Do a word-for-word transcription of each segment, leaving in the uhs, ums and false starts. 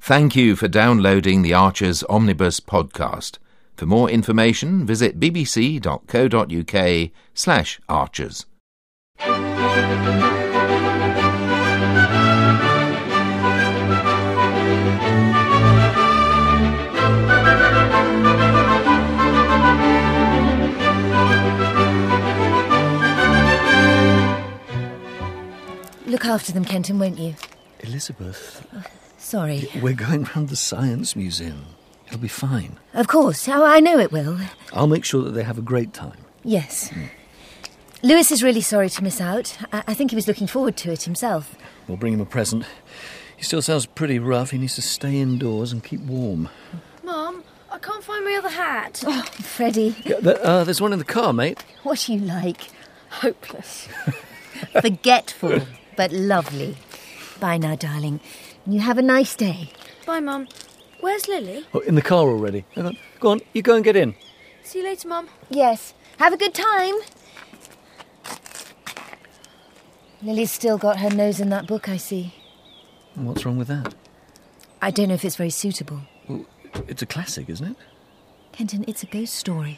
Thank you for downloading the Archers Omnibus podcast. For more information, visit bbc.co.uk slash archers. Look after them, Kenton, won't you? Elizabeth. Oh, sorry. We're going round the Science Museum. It'll be fine. Of course. Oh, I know it will. I'll make sure that they have a great time. Yes. Mm. Lewis is really sorry to miss out. I-, I think he was looking forward to it himself. We'll bring him a present. He still sounds pretty rough. He needs to stay indoors and keep warm. Mum, I can't find my other hat. Oh, Freddie. Yeah, th- uh, there's one in the car, mate. What are you like? Hopeless. Forgetful, but lovely. Bye now, darling. You have a nice day. Bye, Mum. Where's Lily? Oh, in the car already. Hang on. Go on, you go and get in. See you later, Mum. Yes. Have a good time. Lily's still got her nose in that book, I see. What's wrong with that? I don't know if it's very suitable. Well, it's a classic, isn't it? Kenton, it's a ghost story.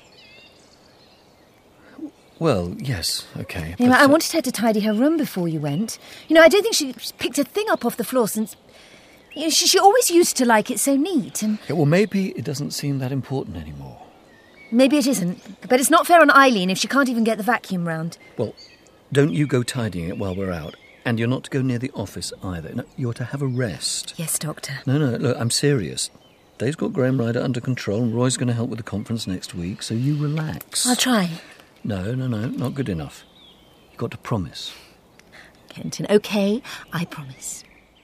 Well, yes, OK. You know, but, I uh, wanted her to tidy her room before you went. You know, I don't think she picked a thing up off the floor since... You know, she, she always used to like it so neat, and... Yeah, well, maybe it doesn't seem that important anymore. Maybe it isn't, but it's not fair on Eileen if she can't even get the vacuum round. Well, don't you go tidying it while we're out. And you're not to go near the office either. No, you're to have a rest. Yes, Doctor. No, no, look, I'm serious. Dave's got Graham Ryder under control and Roy's going to help with the conference next week, so you relax. I'll try. No, no, no, not good enough. You've got to promise. Kenton, OK, I promise.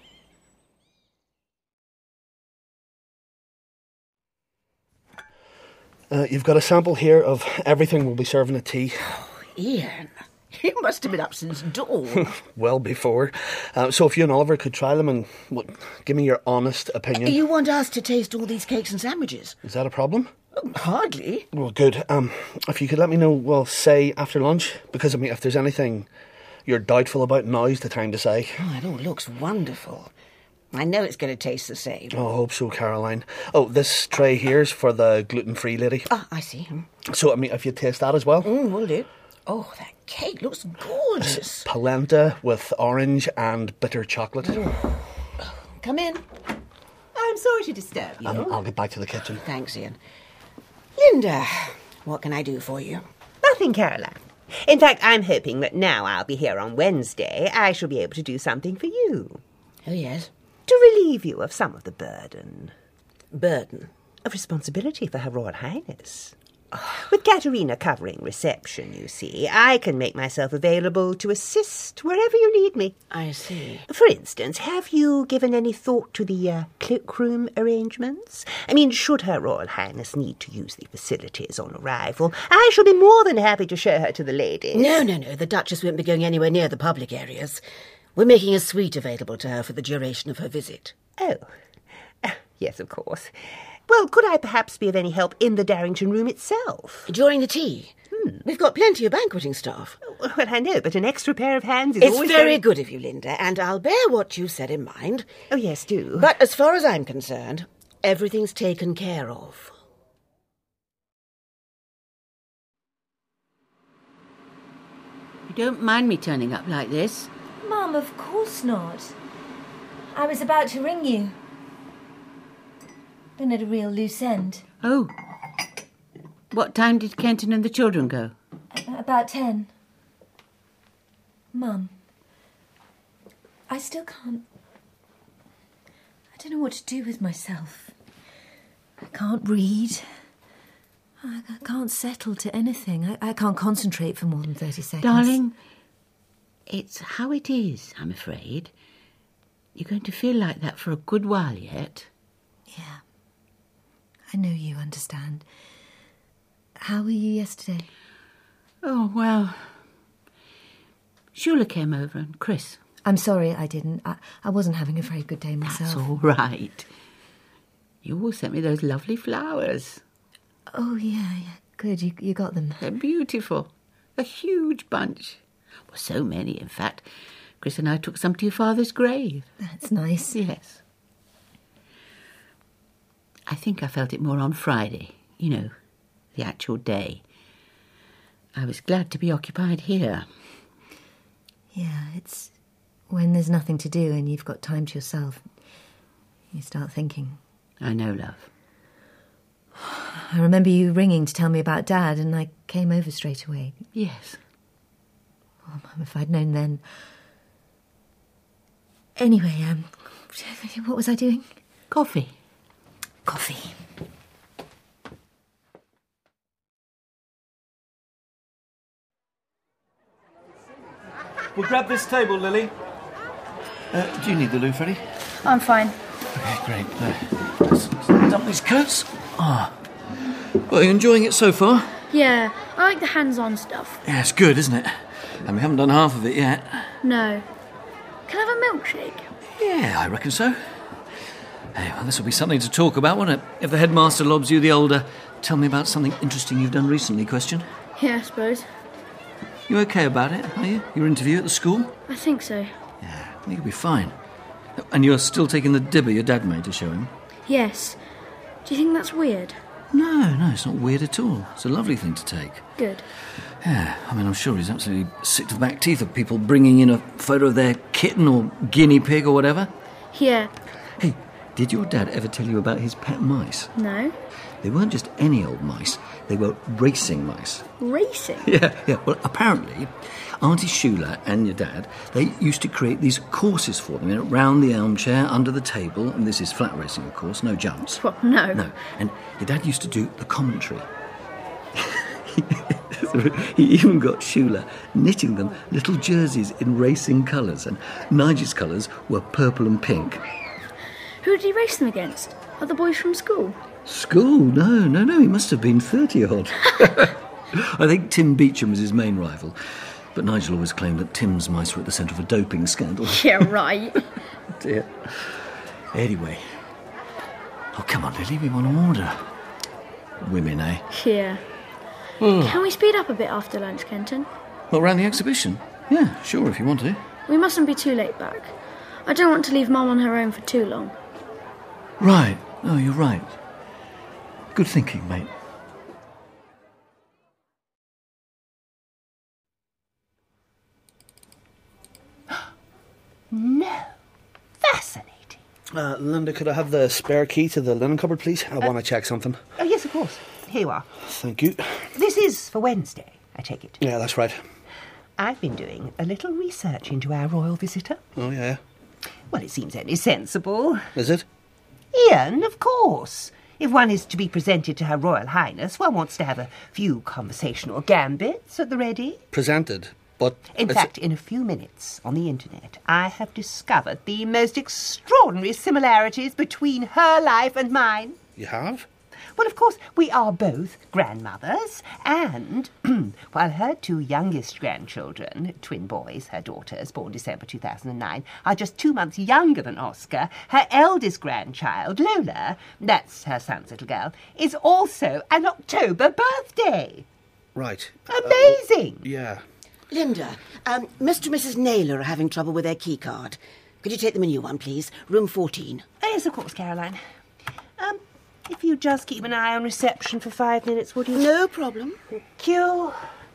Uh, you've got a sample here of everything we'll be serving at tea. Oh, Ian, you must have been up since dawn. Well before. Uh, so if you and Oliver could try them and well, give me your honest opinion. You want us to taste all these cakes and sandwiches? Is that a problem? Oh, hardly. Well, good. Um, if you could let me know, well, say after lunch, because I mean, if there's anything you're doubtful about, now's the time to say. Oh, it all looks wonderful. I know it's going to taste the same. Oh, I hope so, Caroline. Oh, this tray here's for the gluten-free lady. Ah, I see. So, I mean, if you taste that as well. Mm, will do. Oh, that cake looks gorgeous. Polenta with orange and bitter chocolate. Oh. Come in. I'm sorry to disturb you. Um, I'll get back to the kitchen. Thanks, Ian. Linda, what can I do for you? Nothing, Caroline. In fact, I'm hoping that now I'll be here on Wednesday, I shall be able to do something for you. Oh, yes? To relieve you of some of the burden. Burden? Of responsibility for Her Royal Highness. With Katerina covering reception, you see, I can make myself available to assist wherever you need me. I see. For instance, have you given any thought to the uh, cloakroom arrangements? I mean, should Her Royal Highness need to use the facilities on arrival, I shall be more than happy to show her to the ladies. No, no, no, the Duchess won't be going anywhere near the public areas. We're making a suite available to her for the duration of her visit. Oh, uh, yes, of course. Well, could I perhaps be of any help in the Darrington room itself? During the tea? Hmm. We've got plenty of banqueting staff. Well, I know, but an extra pair of hands is it's always very very... good of you, Linda, and I'll bear what you said in mind. Oh, yes, do. But as far as I'm concerned, everything's taken care of. You don't mind me turning up like this? Mum, of course not. I was about to ring you. Been at a real loose end. Oh. What time did Kenton and the children go? About ten. Mum, I still can't... I don't know what to do with myself. I can't read. I can't settle to anything. I, I can't concentrate for more than thirty seconds. Darling, it's how it is, I'm afraid. You're going to feel like that for a good while yet. Yeah. I know you understand. How were you yesterday? Oh, well... Shula came over and Chris. I'm sorry I didn't. I, I wasn't having a very good day myself. That's all right. You all sent me those lovely flowers. Oh, yeah, yeah. Good, you, you got them. They're beautiful. A huge bunch. Well, so many, in fact. Chris and I took some to your father's grave. That's nice. Yes. think I felt it more on Friday, you know, the actual day. I was glad to be occupied here. Yeah, it's when there's nothing to do and you've got time to yourself, you start thinking. I know, love. I remember you ringing to tell me about Dad, and I came over straight away. Yes. Oh, Mum, if I'd known then. Anyway, um, what was I doing? Coffee. Coffee. We'll grab this table, Lily. Uh, do you need the loo, Freddie? I'm fine. Okay, great. Uh, let's dump these coats. Ah. Well, are you enjoying it so far? Yeah, I like the hands-on stuff. Yeah, it's good, isn't it? And we haven't done half of it yet. No. Can I have a milkshake? Yeah, I reckon so. Hey, well, this will be something to talk about, won't it? If the headmaster lobs you the older, tell me about something interesting you've done recently question. Yeah, I suppose. You okay about it, are you? Your interview at the school? I think so. Yeah, I think you'll be fine. And you're still taking the dibber your dad made to show him? Yes. Do you think that's weird? No, no, it's not weird at all. It's a lovely thing to take. Good. Yeah, I mean, I'm sure he's absolutely sick to the back teeth of people bringing in a photo of their kitten or guinea pig or whatever. Yeah. Hey, did your dad ever tell you about his pet mice? No. They weren't just any old mice. They were racing mice. Racing? Yeah, yeah. Well, apparently, Auntie Shula and your dad, they used to create these courses for them, you know, round the armchair, under the table, and this is flat racing, of course, no jumps. Well, no. No, and your dad used to do the commentary. He even got Shula knitting them little jerseys in racing colours, and Nigel's colours were purple and pink. Who did he race them against? Other boys from school? School? No, no, no, he must have been thirty-odd. I think Tim Beecham was his main rival, but Nigel always claimed that Tim's mice were at the centre of a doping scandal. Yeah, right. Dear. Anyway. Oh, come on, Lily, we want to order. Women, eh? Yeah. Can we speed up a bit after lunch, Kenton? Well, round the exhibition? Yeah, sure, if you want to. We mustn't be too late back. I don't want to leave Mum on her own for too long. Right. No, you're right. Good thinking, mate. No. Fascinating. Uh, Linda, could I have the spare key to the linen cupboard, please? I uh, want to check something. Oh, yes, of course. Here you are. Thank you. This is for Wednesday, I take it. Yeah, that's right. I've been doing a little research into our royal visitor. Oh, yeah? Well, it seems only sensible. Is it? Ian, of course. If one is to be presented to Her Royal Highness, one wants to have a few conversational gambits at the ready. Presented, but... In fact, in a few minutes, on the internet, I have discovered the most extraordinary similarities between her life and mine. You have? Well, of course, we are both grandmothers, and while her two youngest grandchildren, twin boys, her daughters, born December two thousand nine, are just two months younger than Oscar, her eldest grandchild, Lola, that's her son's little girl, is also an October birthday. Right. Amazing! Uh, yeah. Linda, um, Mister and Missus Naylor are having trouble with their key card. Could you take them a new one, please? Room fourteen. Oh, yes, of course, Caroline. Um... If you just keep an eye on reception for five minutes, would you? No problem. Thank you.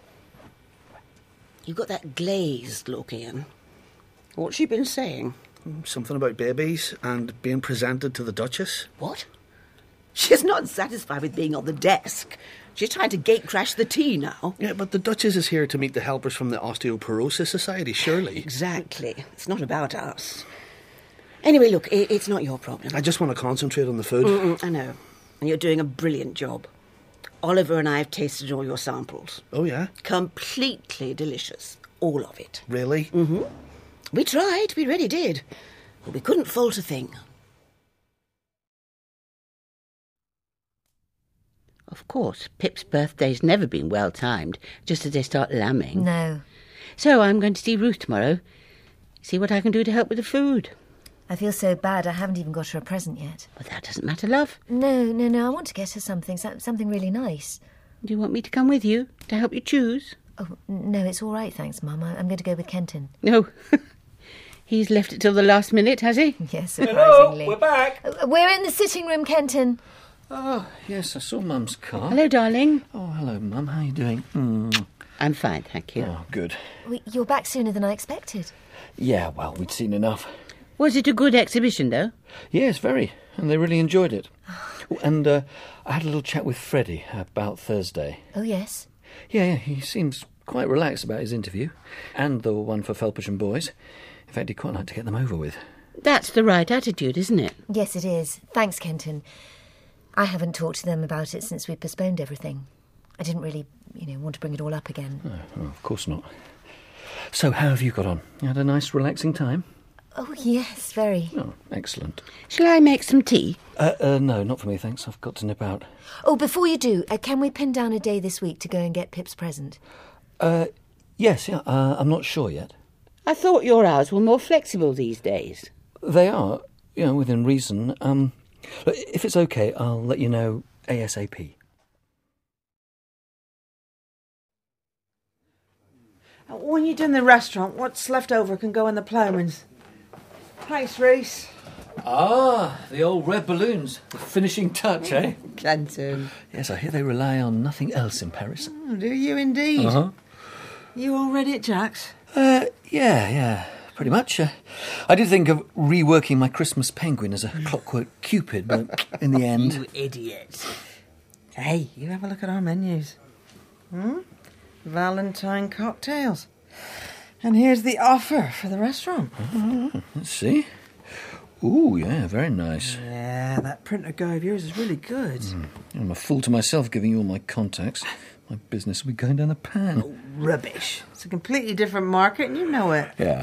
You've got that glazed look, Ian. What's she been saying? Something about babies and being presented to the Duchess. What? She's not satisfied with being on the desk. She's trying to gate crash the tea now. Yeah, but the Duchess is here to meet the helpers from the Osteoporosis Society, surely. Exactly. It's not about us. Anyway, look, it's not your problem. I just want to concentrate on the food. Mm-mm, I know. And you're doing a brilliant job. Oliver and I have tasted all your samples. Oh, yeah? Completely delicious. All of it. Really? Mm-hmm. We tried. We really did. But we couldn't fault a thing. Of course, Pip's birthday's never been well timed, just as they start lambing. No. So I'm going to see Ruth tomorrow. See what I can do to help with the food. I feel so bad I haven't even got her a present yet. Well, that doesn't matter, love. No, no, no, I want to get her something, something really nice. Do you want me to come with you to help you choose? Oh, no, it's all right, thanks, Mum. I'm going to go with Kenton. No. He's left it till the last minute, has he? Yes, surprisingly. Hello, we're back. Uh, we're in the sitting room, Kenton. Oh, yes, I saw Mum's car. Hello, darling. Oh, hello, Mum. How are you doing? Mm. I'm fine, thank you. Oh, good. We, you're back sooner than I expected. Yeah, well, we'd seen enough. Was it a good exhibition, though? Yes, very. And they really enjoyed it. Oh, and uh, I had a little chat with Freddie about Thursday. Oh, yes? Yeah, yeah, he seems quite relaxed about his interview. And the one for Felpersham Boys. In fact, he'd quite like to get them over with. That's the right attitude, isn't it? Yes, it is. Thanks, Kenton. I haven't talked to them about it since we postponed everything. I didn't really, you know, want to bring it all up again. Oh, well, of course not. So, how have you got on? You had a nice, relaxing time? Oh, yes, very. Oh, excellent. Shall I make some tea? Uh, uh, no, not for me, thanks. I've got to nip out. Oh, before you do, uh, can we pin down a day this week to go and get Pip's present? Uh, yes, yeah, uh, I'm not sure yet. I thought your hours were more flexible these days. They are, you know, within reason. Um, if it's okay, I'll let you know ASAP. When you're doing the restaurant, what's left over can go in the ploughman's. Thanks, Reese. Ah, the old red balloons. The finishing touch, eh? Kenton. Yes, I hear they rely on nothing else in Paris. Oh, do you indeed? Uh-huh. You all ready at Jack's? Uh, yeah, yeah, pretty much. Uh, I did think of reworking my Christmas penguin as a clockwork Cupid, but in the end... You idiot. Hey, you have a look at our menus. Hmm? Valentine cocktails. And here's the offer for the restaurant. Oh, let's see. Ooh, yeah, very nice. Yeah, that printer guy of yours is really good. Mm. I'm a fool to myself giving you all my contacts. My business will be going down the pan. Oh, rubbish. It's a completely different market and you know it. Yeah.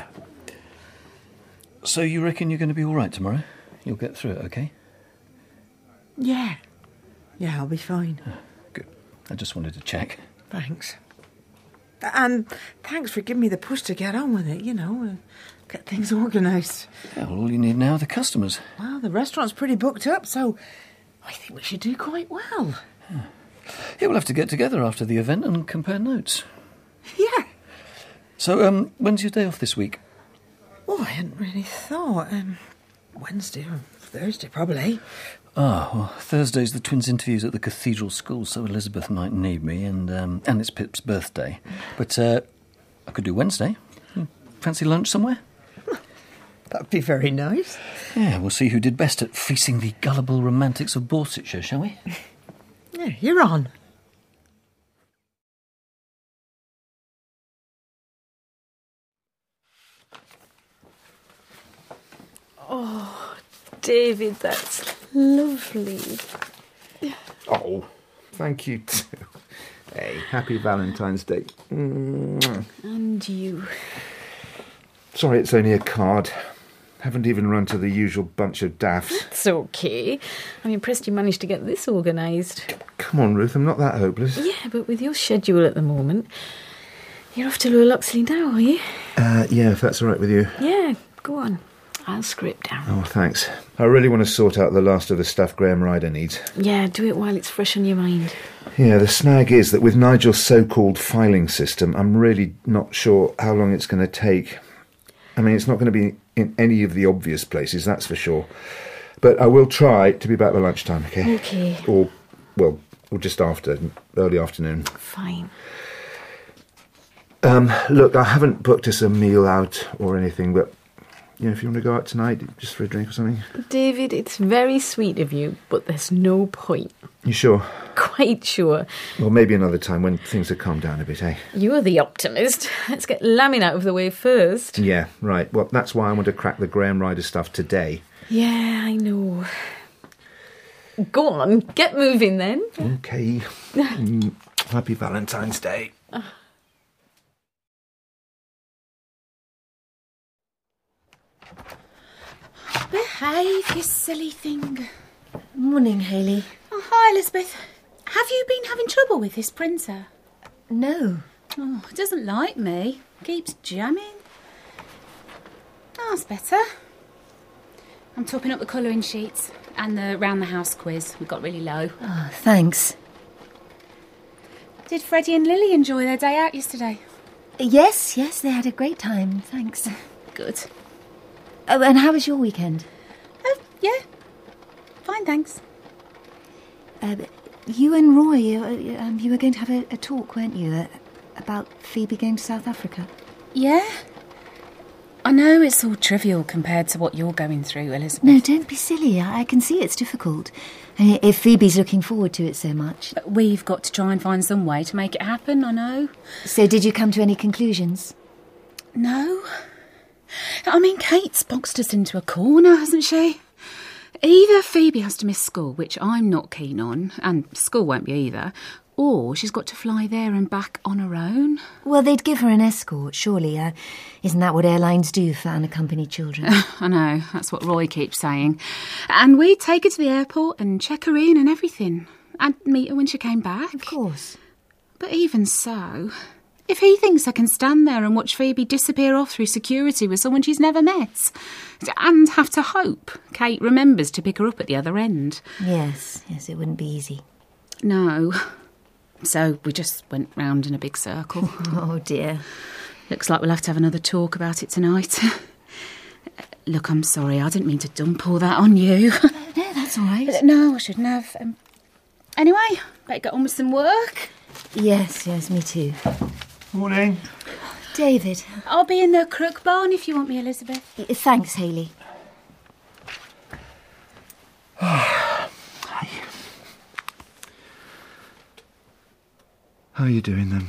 So you reckon you're going to be all right tomorrow? You'll get through it, okay? Yeah. Yeah, I'll be fine. Oh, good. I just wanted to check. Thanks. And thanks for giving me the push to get on with it, you know, get things organised. Yeah, well, all you need now are the customers. Well, the restaurant's pretty booked up, so I think we should do quite well. Yeah, yeah, we'll have to get together after the event and compare notes. Yeah. So, um, when's your day off this week? Oh, I hadn't really thought. Um, Wednesday or Thursday, probably. Ah, well, Thursday's the twins' interviews at the Cathedral School, so Elizabeth might need me, and um, and it's Pip's birthday. But uh, I could do Wednesday. Fancy lunch somewhere? That'd be very nice. Yeah, we'll see who did best at fleecing the gullible romantics of Borsetshire, shall we? Yeah, you're on. Oh, David, that's lovely. Oh, thank you too. Hey, happy Valentine's Day. Mm. And you. Sorry, it's only a card. Haven't even run to the usual bunch of daffs. It's okay. I'm impressed you managed to get this organised. Come on, Ruth, I'm not that hopeless. Yeah, but with your schedule at the moment, you're off to Lower Loxley now, are you? Uh, yeah, if that's all right with you. Yeah, go on. I'll script down. Oh, thanks. I really want to sort out the last of the stuff Graham Ryder needs. Yeah, do it while it's fresh on your mind. Yeah, the snag is that with Nigel's so-called filing system, I'm really not sure how long it's going to take. I mean, it's not going to be in any of the obvious places, that's for sure. But I will try to be back by lunchtime, okay? Okay. Or, well, or just after, early afternoon. Fine. Um, look, I haven't booked us a meal out or anything, but, you know, if you want to go out tonight, just for a drink or something. David, it's very sweet of you, but there's no point. You sure? Quite sure. Well, maybe another time when things have calmed down a bit, eh? You're the optimist. Let's get Lamin out of the way first. Yeah, right. Well, that's why I want to crack the Graham Ryder stuff today. Yeah, I know. Go on, get moving then. Okay. mm, happy Valentine's Day. Behave, you silly thing. Morning, Hayley. Oh, hi, Elizabeth. Have you been having trouble with this printer? No. Oh, it doesn't like me. Keeps jamming. Oh, that's better. I'm topping up the colouring sheets and the round the house quiz. We got really low. Oh, thanks. Did Freddie and Lily enjoy their day out yesterday? Yes, yes, they had a great time, thanks. Good. Oh, and how was your weekend? Oh, yeah. Fine, thanks. Uh, you and Roy, uh, um, you were going to have a, a talk, weren't you, uh, about Phoebe going to South Africa? Yeah? I know it's all trivial compared to what you're going through, Elizabeth. No, don't be silly. I, I can see it's difficult. Uh, if Phoebe's looking forward to it so much. But we've got to try and find some way to make it happen, I know. So did you come to any conclusions? No. I mean, Kate's boxed us into a corner, hasn't she? Either Phoebe has to miss school, which I'm not keen on, and school won't be either, or she's got to fly there and back on her own. Well, they'd give her an escort, surely. Uh, isn't that what airlines do for unaccompanied children? I know, that's what Roy keeps saying. And we'd take her to the airport and check her in and everything, and meet her when she came back. Of course. But even so, if he thinks I can stand there and watch Phoebe disappear off through security with someone she's never met, and have to hope Kate remembers to pick her up at the other end. Yes, yes, it wouldn't be easy. No. So we just went round in a big circle. Oh, dear. Looks like we'll have to have another talk about it tonight. Look, I'm sorry, I didn't mean to dump all that on you. No, that's all right. No, I shouldn't have. Um, anyway, better get on with some work. Yes, yes, me too. Morning. David. I'll be in the crook barn if you want me, Elizabeth. Thanks, Hayley. How are you doing then?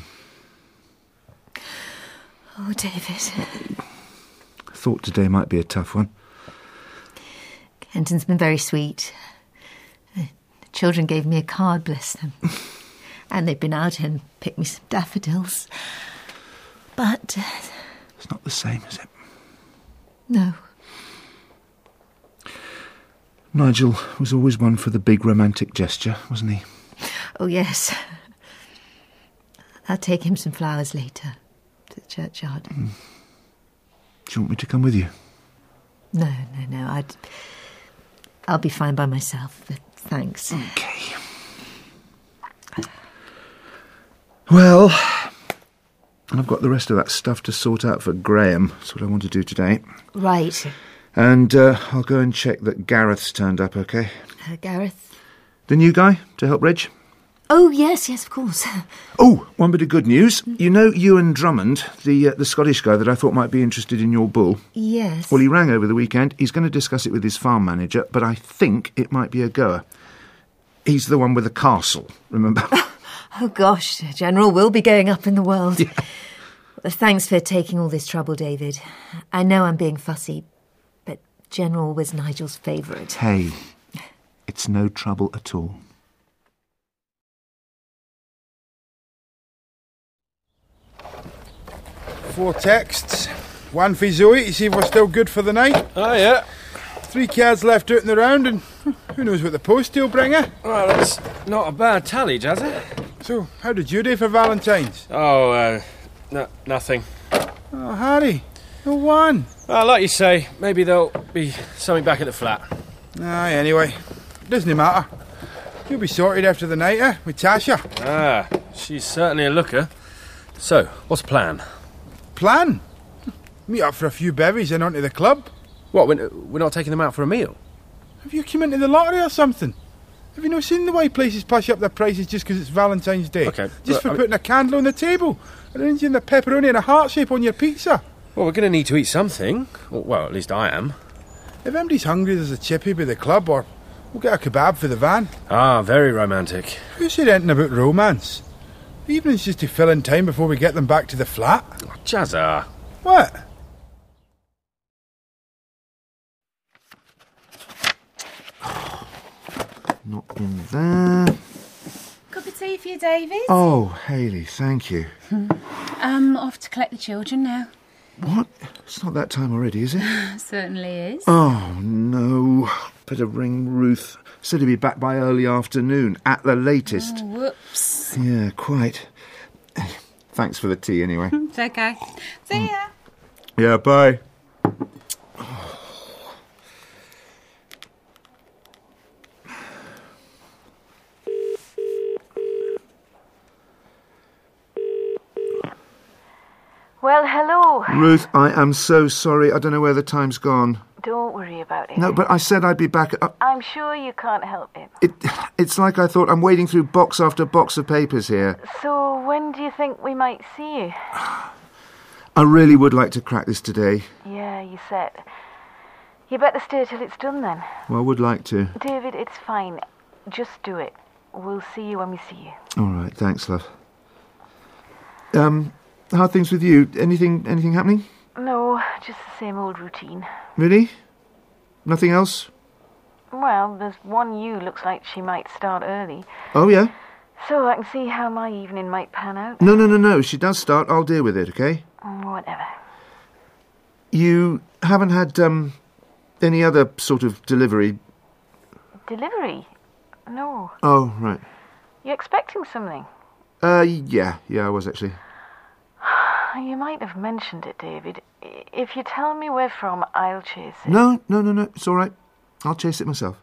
Oh, David. I thought today might be a tough one. Kenton's been very sweet. The children gave me a card, bless them. And they've been out and picked me some daffodils. But... Uh, it's not the same, is it? No. Nigel was always one for the big romantic gesture, wasn't he? Oh, yes. I'll take him some flowers later to the churchyard. Mm. Do you want me to come with you? No, no, no. I'd... I'll be fine by myself, but thanks. Okay. Well, and I've got the rest of that stuff to sort out for Graham. That's what I want to do today. Right. And uh, I'll go and check that Gareth's turned up, OK? Uh, Gareth? The new guy to help Reg? Oh, yes, yes, of course. Oh, one bit of good news. You know Ewan Drummond, the uh, the Scottish guy that I thought might be interested in your bull? Yes. Well, he rang over the weekend. He's going to discuss it with his farm manager, but I think it might be a goer. He's the one with the castle, remember? Oh, gosh, General will be going up in the world. Yeah. Well, thanks for taking all this trouble, David. I know I'm being fussy, but General was Nigel's favourite. Hey, it's no trouble at all. Four texts. One for Zoe to see if we're still good for the night. Oh, yeah. Three cards left out in the round, and who knows what the post will bring her. Well, that's not a bad tally, does it? So, how did you do for Valentine's? Oh, uh, no, nothing. Oh, Harry, no one. Well, like you say, maybe there'll be something back at the flat. Aye, anyway, doesn't matter. You'll be sorted after the night, eh, with Tasha. Ah, she's certainly a looker. So, what's the plan? Plan? Meet up for a few bevies and onto the club. What, we're, we're not taking them out for a meal? Have you come into the lottery or something? Have you not seen the way places push up their prices just because it's Valentine's Day? Okay. Just look, for I mean, putting a candle on the table, arranging the pepperoni in a heart shape on your pizza. Well, we're going to need to eat something. Well, at least I am. If anybody's hungry, there's a chippy by the club, or we'll get a kebab for the van. Ah, very romantic. Who said anything about romance? The evening's just to fill in time before we get them back to the flat. Oh, Jazza. What? Not in there. Cup of tea for you, David. Oh, Hayley, thank you. Um, off to collect the children now. What? It's not that time already, is it? Certainly is. Oh, no. Better ring Ruth. Said he'd be back by early afternoon, at the latest. Oh, whoops. Yeah, quite. Thanks for the tea, anyway. It's okay. See ya. Yeah, bye. Well, hello. Ruth, I am so sorry. I don't know where the time's gone. Don't worry about it. No, but I said I'd be back. Uh, I'm sure you can't help it. it. It's like I thought. I'm wading through box after box of papers here. So when do you think we might see you? I really would like to crack this today. Yeah, you said. You better stay till it's done then. Well, I would like to. David, it's fine. Just do it. We'll see you when we see you. All right, thanks, love. Um, how are things with you? Anything, anything happening? No, just the same old routine. Really? Nothing else? Well, there's one you looks like she might start early. Oh, yeah? So I can see how my evening might pan out. No, no, no, no. If she does start, I'll deal with it, okay? Whatever. You haven't had, um, any other sort of delivery? Delivery? No. Oh, right. You expecting something? Uh, yeah. Yeah, I was actually. You might have mentioned it, David. If you tell me where from, I'll chase it. No, no, no, no. It's all right. I'll chase it myself.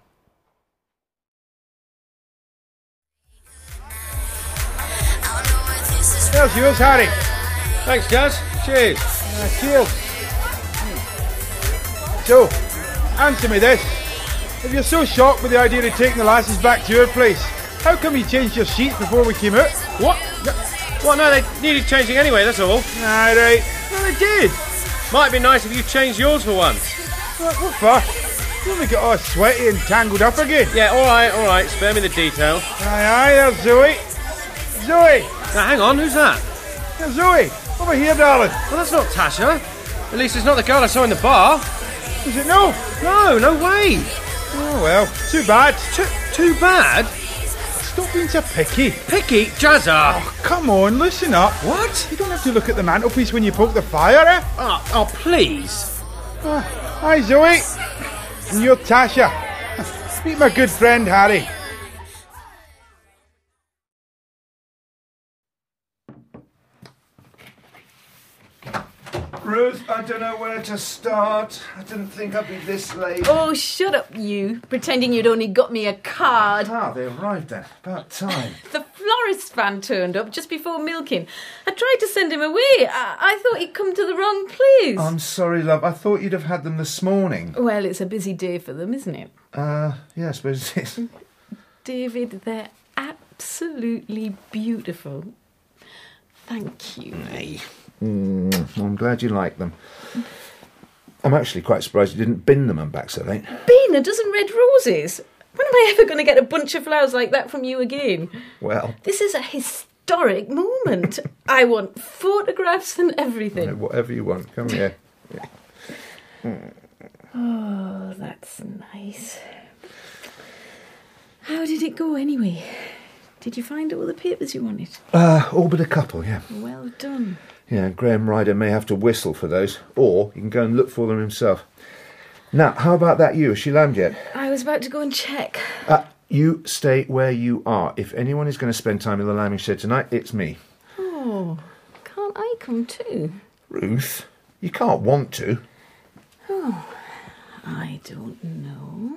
There's yours, Harry. Thanks, Jazz. Cheers. Uh, cheers. So, answer me this. If you're so shocked with the idea of taking the lasses back to your place, how come you changed your sheets before we came out? What? Well, no, they needed changing anyway, that's all. Aye, right. Well, they did. Might be nice if you changed yours for once. What, what for? You only get all sweaty and tangled up again. Yeah, all right, all right. Spare me the detail. Aye, aye, there's Zoe. Zoe! Now, hang on, who's that? There's Zoe, over here, darling. Well, that's not Tasha. At least it's not the girl I saw in the bar. Is it no? No, no way. Oh, well, too bad. Too, too bad? Stop being so picky. Picky? Jazza! Oh, come on, listen up. What? You don't have to look at the mantelpiece when you poke the fire, eh? Oh, oh please. Uh, hi, Zoe. And you're Tasha. Meet my good friend, Harry. Ruth, I don't know where to start. I didn't think I'd be this late. Oh, shut up, you. Pretending you'd only got me a card. Ah, they arrived then. About time. The florist van turned up just before milking. I tried to send him away. I, I thought he'd come to the wrong place. I'm sorry, love. I thought you'd have had them this morning. Well, it's a busy day for them, isn't it? Uh, yeah, I suppose it is. David, they're absolutely beautiful. Thank you. Hey. Mm, I'm glad you like them. I'm actually quite surprised you didn't bin them and back so late. Bin a dozen red roses? When am I ever going to get a bunch of flowers like that from you again? Well... This is a historic moment. I want photographs and everything. Right, whatever you want. Come here. Yeah. Mm. Oh, that's nice. How did it go anyway? Did you find all the papers you wanted? Uh, all but a couple, yeah. Well done. Yeah, Graham Ryder may have to whistle for those, or he can go and look for them himself. Now, how about that you? Has she landed yet? I was about to go and check. Uh, you stay where you are. If anyone is going to spend time in the lambing shed tonight, it's me. Oh, can't I come too? Ruth, you can't want to. Oh, I don't know.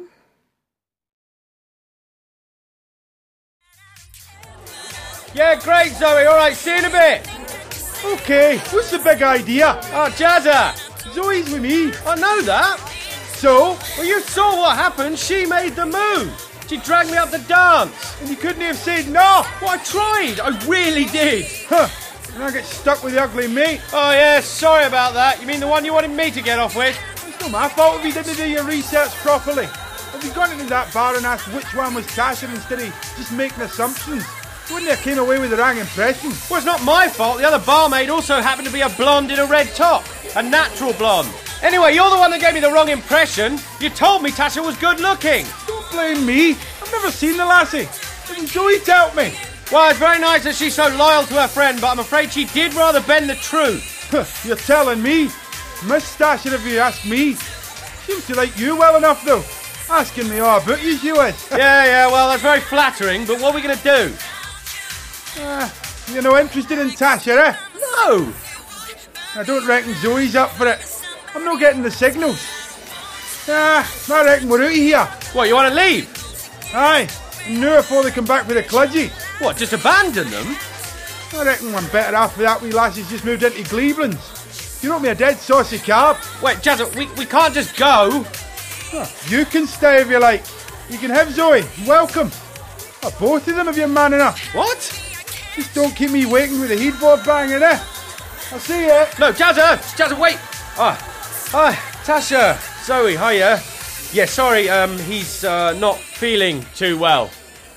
Yeah, great, Zoe. All right, see you in a bit. Okay, what's the big idea? Oh, Jazza. Zoe's with me. I know that. So? Well, you saw what happened. She made the move. She dragged me up the dance. And you couldn't have said no. Well, I tried. I really did. Huh. And I get stuck with the ugly mate. Oh, yeah, sorry about that. You mean the one you wanted me to get off with? It's not my fault if you didn't do your research properly. If you gone into that bar and asked which one was Tasha instead of just making assumptions, wouldn't have came away with the wrong impression? Well, it's not my fault. The other barmaid also happened to be a blonde in a red top. A natural blonde. Anyway, you're the one that gave me the wrong impression. You told me Tasha was good looking. Don't blame me. I've never seen the lassie. Didn't Zoe tell me? Well, it's very nice that she's so loyal to her friend, but I'm afraid she did rather bend the truth. You're telling me? Miss Tasha, if you ask me. Seems to like you well enough, though. Asking me all about you, she was. yeah, yeah, well, that's very flattering, but what are we going to do? Uh, you're no interested in Tasha, eh? No! I don't reckon Zoe's up for it. I'm not getting the signals. Ah, I reckon we're out of here. What, you want to leave? Aye, and now before they come back with a kludgy. What, just abandon them? I reckon I'm better off with that wee lassie's just moved into Cleveland's. You wrote me a dead saucy cab. Wait, Jazza, we, we can't just go. Oh, you can stay if you like. You can have Zoe. Welcome. Oh, both of them if you're man enough. What? Just don't keep me waiting with the heatboard banging, eh? I'll see you. No, Jazza! Jazza, wait! Ah, hi, Tasha, Zoe, hiya. Yeah, sorry, um, he's uh, not feeling too well.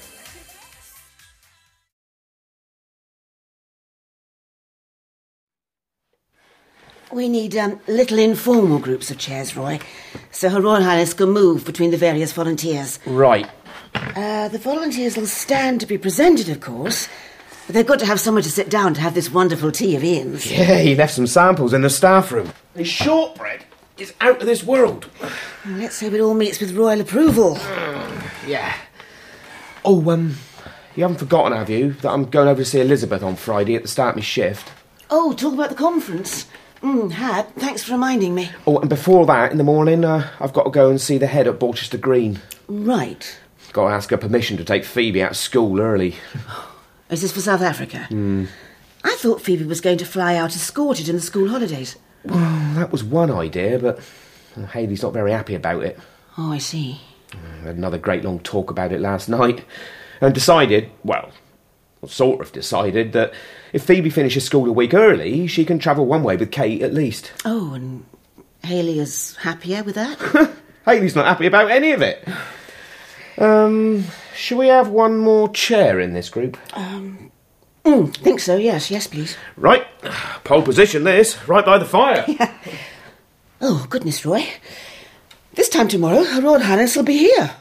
We need um, little informal groups of chairs, Roy, so Her Royal Highness can move between the various volunteers. Right. Uh, the volunteers will stand to be presented, of course, but they've got to have somewhere to sit down to have this wonderful tea of Ian's. Yeah, he left some samples in the staff room. The shortbread is out of this world. Well, let's hope it all meets with royal approval. Yeah. Oh, um, you haven't forgotten, have you, that I'm going over to see Elizabeth on Friday at the start of my shift? Oh, talk about the conference. Mm, had. Thanks for reminding me. Oh, and before that, in the morning, uh, I've got to go and see the head at Borchester Green. Right. Got to ask her permission to take Phoebe out of school early. Is this for South Africa? Hmm. I thought Phoebe was going to fly out escorted in the school holidays. Well, that was one idea, but Hayley's not very happy about it. Oh, I see. We had another great long talk about it last night and decided, well, sort of decided, that if Phoebe finishes school a week early, she can travel one way with Kate at least. Oh, and Hayley is happier with that? Hayley's not happy about any of it. Um, shall we have one more chair in this group? Um, mm, think so, yes. Yes, please. Right. Pole position, this. Right by the fire. Yeah. Oh, goodness, Roy. This time tomorrow, Her Royal Highness will be here.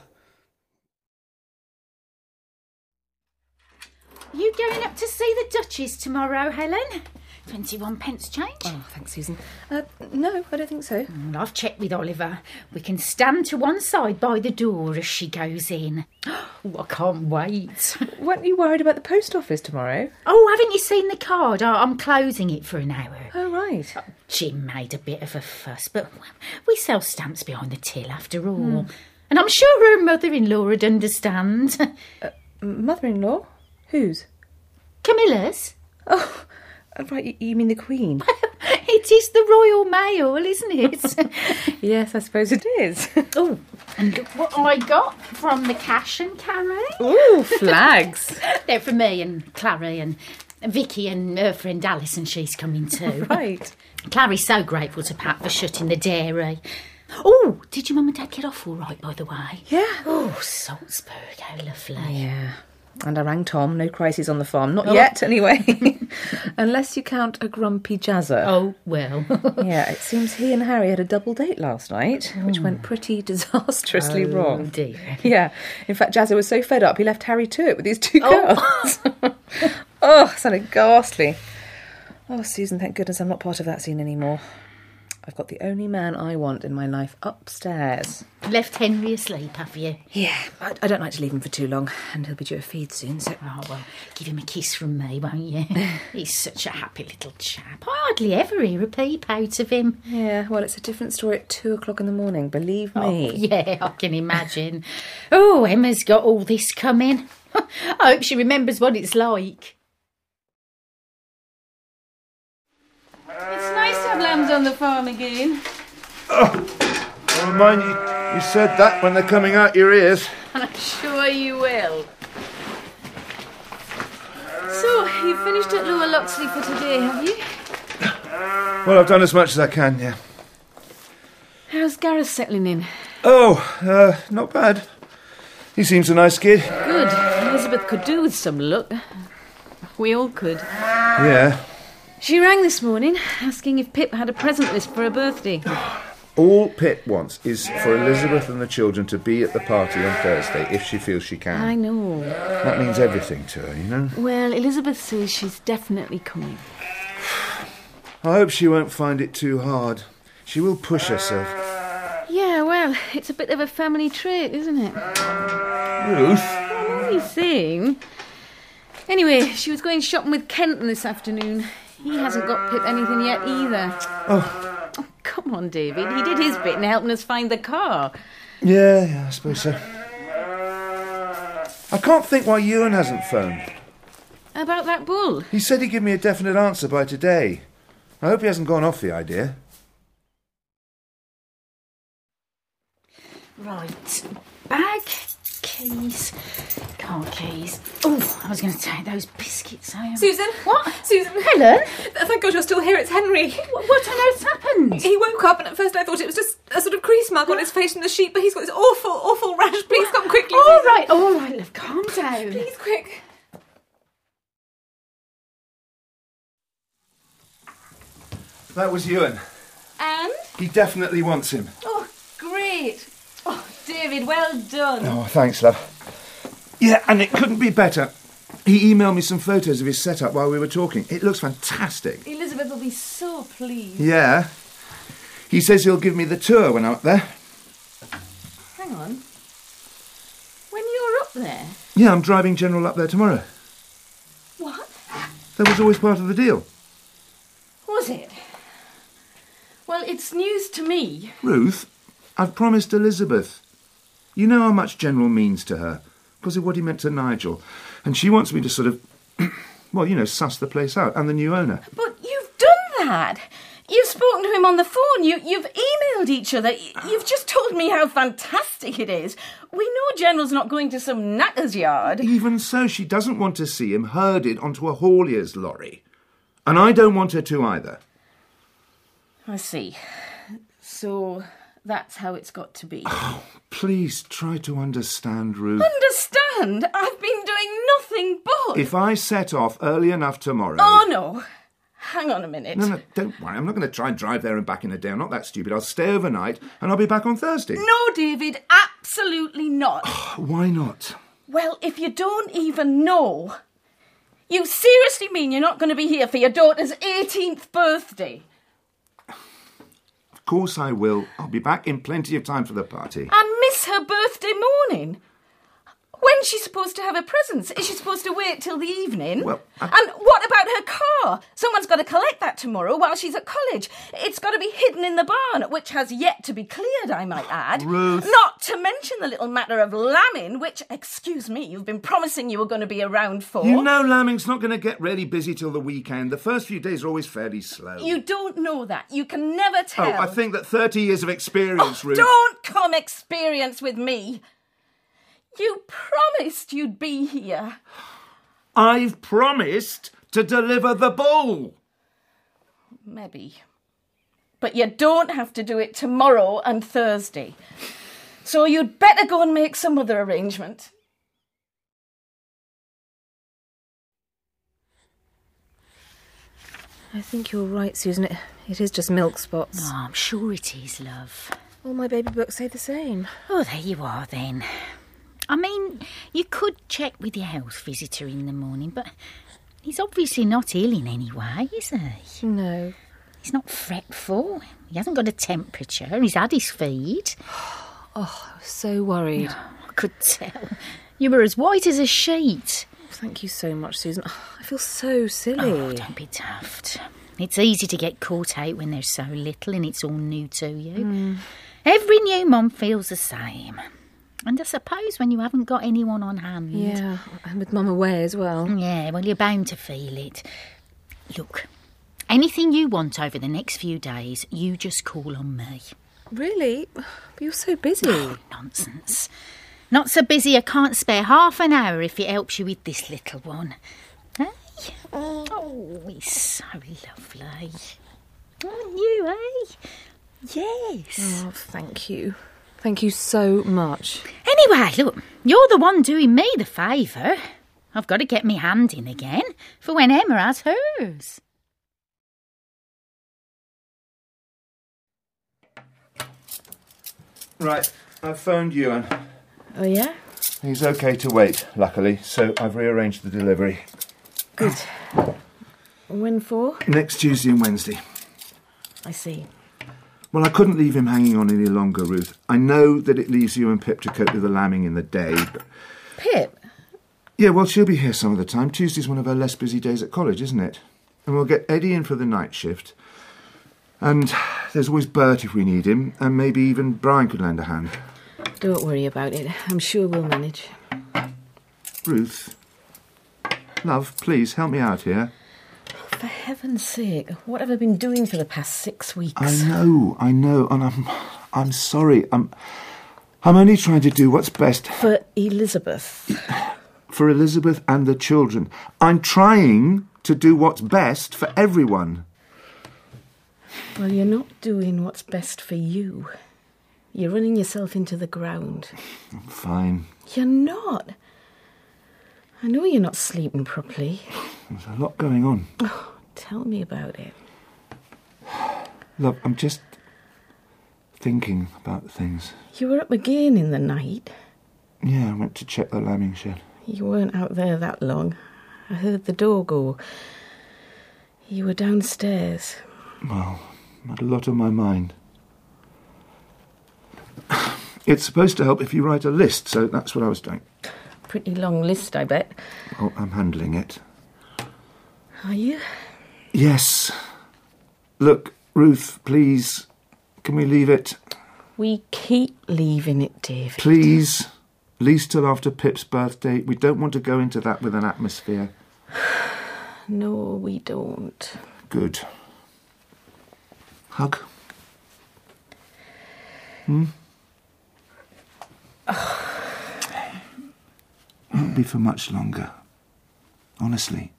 You going up to see the Duchess tomorrow, Helen? Twenty-one pence change. Oh, thanks, Susan. Uh, no, I don't think so. Mm, I've checked with Oliver. We can stand to one side by the door as she goes in. Oh, I can't wait. Weren't you worried about the post office tomorrow? Oh, haven't you seen the card? I- I'm closing it for an hour. Oh, right. Jim made a bit of a fuss, but we sell stamps behind the till after all. Mm. And I'm sure her mother-in-law would understand. Uh, mother-in-law? Whose? Camilla's. Oh, right, you mean the Queen? It is the Royal Mail, isn't it? Yes, I suppose it is. Oh, and look what I got from the cash and carry. Ooh, flags. They're for me and Clary and Vicky and her friend Alice, and she's coming too. Right. Clary's so grateful to Pat for shutting the dairy. Oh, did your mum and dad get off all right, by the way? Yeah. Oh, Salzburg, how lovely. Yeah. And I rang Tom, no crisis on the farm. Not Oh. yet, anyway. Unless you count a grumpy Jazza. Oh, well. Yeah, it seems he and Harry had a double date last night, which went pretty disastrously Oh, wrong. dear. Yeah. In fact, Jazza was so fed up, he left Harry to it with these two Oh. girls. Oh, sounded ghastly. Oh, Susan, thank goodness I'm not part of that scene anymore. I've got the only man I want in my life upstairs. Left Henry asleep, have you? Yeah, I, I don't like to leave him for too long, and he'll be due a feed soon, so... Oh, well, give him a kiss from me, won't you? He's such a happy little chap. I hardly ever hear a peep out of him. Yeah, well, it's a different story at two o'clock in the morning, believe Oh, me. yeah, I can imagine. Oh, Emma's got all this coming. I hope she remembers what it's like. It's nice to have lambs on the farm again. Oh, well, mind you, you said that when they're coming out your ears. And I'm sure you will. So, you've finished at Lower Loxley for today, have you? Well, I've done as much as I can, yeah. How's Gareth settling in? Oh, uh, not bad. He seems a nice kid. Good. Elizabeth could do with some luck. We all could. Yeah. She rang this morning, asking if Pip had a present list for her birthday. All Pip wants is for Elizabeth and the children to be at the party on Thursday if she feels she can. I know. That means everything to her, you know? Well, Elizabeth says she's definitely coming. I hope she won't find it too hard. She will push herself. Yeah, well, it's a bit of a family trait, isn't it? Ruth? I'm only saying. Anyway, she was going shopping with Kenton this afternoon. He hasn't got Pip anything yet either. Oh. Oh, come on, David. He did his bit in helping us find the car. Yeah, yeah, I suppose so. I can't think why Ewan hasn't phoned. About that bull? He said he'd give me a definite answer by today. I hope he hasn't gone off the idea. Right. Bag, keys, car keys. Oh, I was going to take those biscuits home. Susan? What? Susan? Helen? Thank God you're still here. It's Henry. What, what on earth's happened? He woke up and at first I thought it was just a sort of crease mark on his face from the sheet, but he's got this awful, awful rash. Please come quickly. All Susan. right, all right, love, calm down. Please, quick. That was Ewan. And? He definitely wants him. Oh, great. Oh, David, well done. Oh, thanks, love. Yeah, and it couldn't be better. He emailed me some photos of his setup while we were talking. It looks fantastic. Elizabeth will be so pleased. Yeah. He says he'll give me the tour when I'm up there. Hang on. When you're up there? Yeah, I'm driving General up there tomorrow. What? That was always part of the deal. Was it? Well, it's news to me. Ruth, I've promised Elizabeth. You know how much General means to her, because of what he meant to Nigel. And she wants me to sort of, well, you know, suss the place out, and the new owner. But you've done that. You've spoken to him on the phone. You, you've emailed each other. You've just told me how fantastic it is. We know General's not going to some knacker's yard. Even so, she doesn't want to see him herded onto a haulier's lorry. And I don't want her to either. I see. So that's how it's got to be. Oh, please try to understand, Ruth. Understand? I've been doing nothing but... If I set off early enough tomorrow... Oh, no. Hang on a minute. No, no, don't worry. I'm not going to try and drive there and back in a day. I'm not that stupid. I'll stay overnight and I'll be back on Thursday. No, David, absolutely not. Why not? Well, if you don't even know... You seriously mean you're not going to be here for your daughter's eighteenth birthday? Of course I will. I'll be back in plenty of time for the party. And miss her birthday morning? When's she supposed to have her presents? Is she supposed to wait till the evening? Well, I... And what about her car? Someone's got to collect that tomorrow while she's at college. It's got to be hidden in the barn, which has yet to be cleared, I might add. Ruth. Not to mention the little matter of lambing, which, excuse me, you've been promising you were going to be around for. You know lambing's not going to get really busy till the weekend. The first few days are always fairly slow. You don't know that. You can never tell. Oh, I think that thirty years of experience, oh, Ruth... Don't come experience with me. You promised you'd be here. I've promised to deliver the bull. Maybe. But you don't have to do it tomorrow and Thursday. So you'd better go and make some other arrangement. I think you're right, Susan. It, it is just milk spots. Oh, I'm sure it is, love. All my baby books say the same. Oh, there you are, then. I mean, you could check with your house visitor in the morning, but he's obviously not ill in any way, is he? No. He's not fretful. He hasn't got a temperature. He's had his feed. Oh, I was so worried. Oh, I could tell. You were as white as a sheet. Thank you so much, Susan. Oh, I feel so silly. Oh, don't be daft. It's easy to get caught out when there's so little and it's all new to you. Mm. Every new mum feels the same. And I suppose when you haven't got anyone on hand... Yeah, and with Mum away as well. Yeah, well, you're bound to feel it. Look, anything you want over the next few days, you just call on me. Really? But you're so busy. Oh, nonsense. Not so busy I can't spare half an hour if it helps you with this little one. Hey? Oh, he's so lovely. Aren't you, eh? Yes. Oh, thank you. Thank you so much. Anyway, look, you're the one doing me the favour. I've got to get me hand in again for when Emma has hers. Right, I've phoned Ewan. Oh, yeah? He's okay to wait, luckily, so I've rearranged the delivery. Good. When for? Next Tuesday and Wednesday. I see. Well, I couldn't leave him hanging on any longer, Ruth. I know that it leaves you and Pip to cope with the lambing in the day, but... Pip? Yeah, well, she'll be here some of the time. Tuesday's one of her less busy days at college, isn't it? And we'll get Eddie in for the night shift. And there's always Bert if we need him, and maybe even Brian could lend a hand. Don't worry about it. I'm sure we'll manage. Ruth, love, please help me out here. For heaven's sake, what have I been doing for the past six weeks? I know, I know, and I'm, I'm sorry. I'm, I'm only trying to do what's best For Elizabeth. for Elizabeth and the children. I'm trying to do what's best for everyone. Well, you're not doing what's best for you. You're running yourself into the ground. I'm fine. You're not. I know you're not sleeping properly. There's a lot going on. Oh, tell me about it. Look, I'm just thinking about things. You were up again in the night. Yeah, I went to check the lambing shed. You weren't out there that long. I heard the door go. You were downstairs. Well, I had a lot on my mind. It's supposed to help if you write a list, so that's what I was doing. Pretty long list, I bet. Oh, I'm handling it. Are you? Yes. Look, Ruth, please, can we leave it? We keep leaving it, David. Please. At least till after Pip's birthday. We don't want to go into that with an atmosphere. No, we don't. Good. Hug? Hmm? Won't be for much longer. Honestly.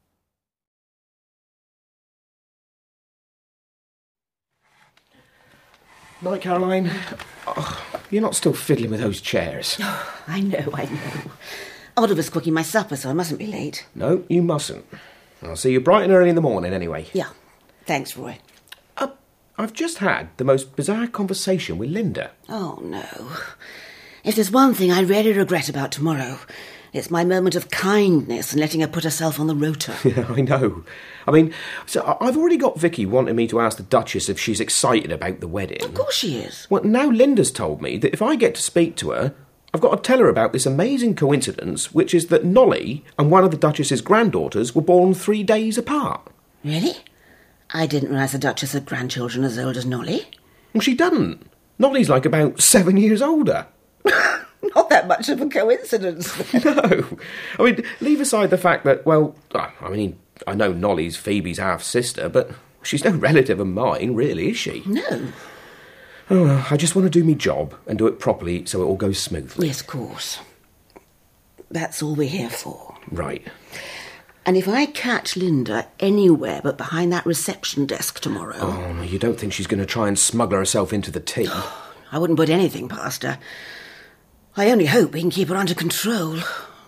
Night, Caroline. Oh, you're not still fiddling with those chairs. Oh, I know, I know. Oliver's cooking my supper, so I mustn't be late. No, you mustn't. I'll see you bright and early in the morning anyway. Yeah. Thanks, Roy. Uh, I've just had the most bizarre conversation with Linda. Oh, no. If there's one thing I really regret about tomorrow, it's my moment of kindness and letting her put herself on the rota. Yeah, I know. I mean, so I've already got Vicky wanting me to ask the Duchess if she's excited about the wedding. Of course she is. Well, now Linda's told me that if I get to speak to her, I've got to tell her about this amazing coincidence, which is that Nolly and one of the Duchess's granddaughters were born three days apart. Really? I didn't realise the Duchess had grandchildren as old as Nolly. Well, she doesn't. Nolly's like about seven years older. Not that much of a coincidence. No. I mean, leave aside the fact that, well, I mean, I know Nolly's Phoebe's half-sister, but she's no relative of mine, really, is she? No. Oh, well, I just want to do my job and do it properly so it all goes smoothly. Yes, of course. That's all we're here for. Right. And if I catch Linda anywhere but behind that reception desk tomorrow... Oh, no, you don't think she's going to try and smuggle herself into the tea? I wouldn't put anything past her. I only hope we can keep her under control.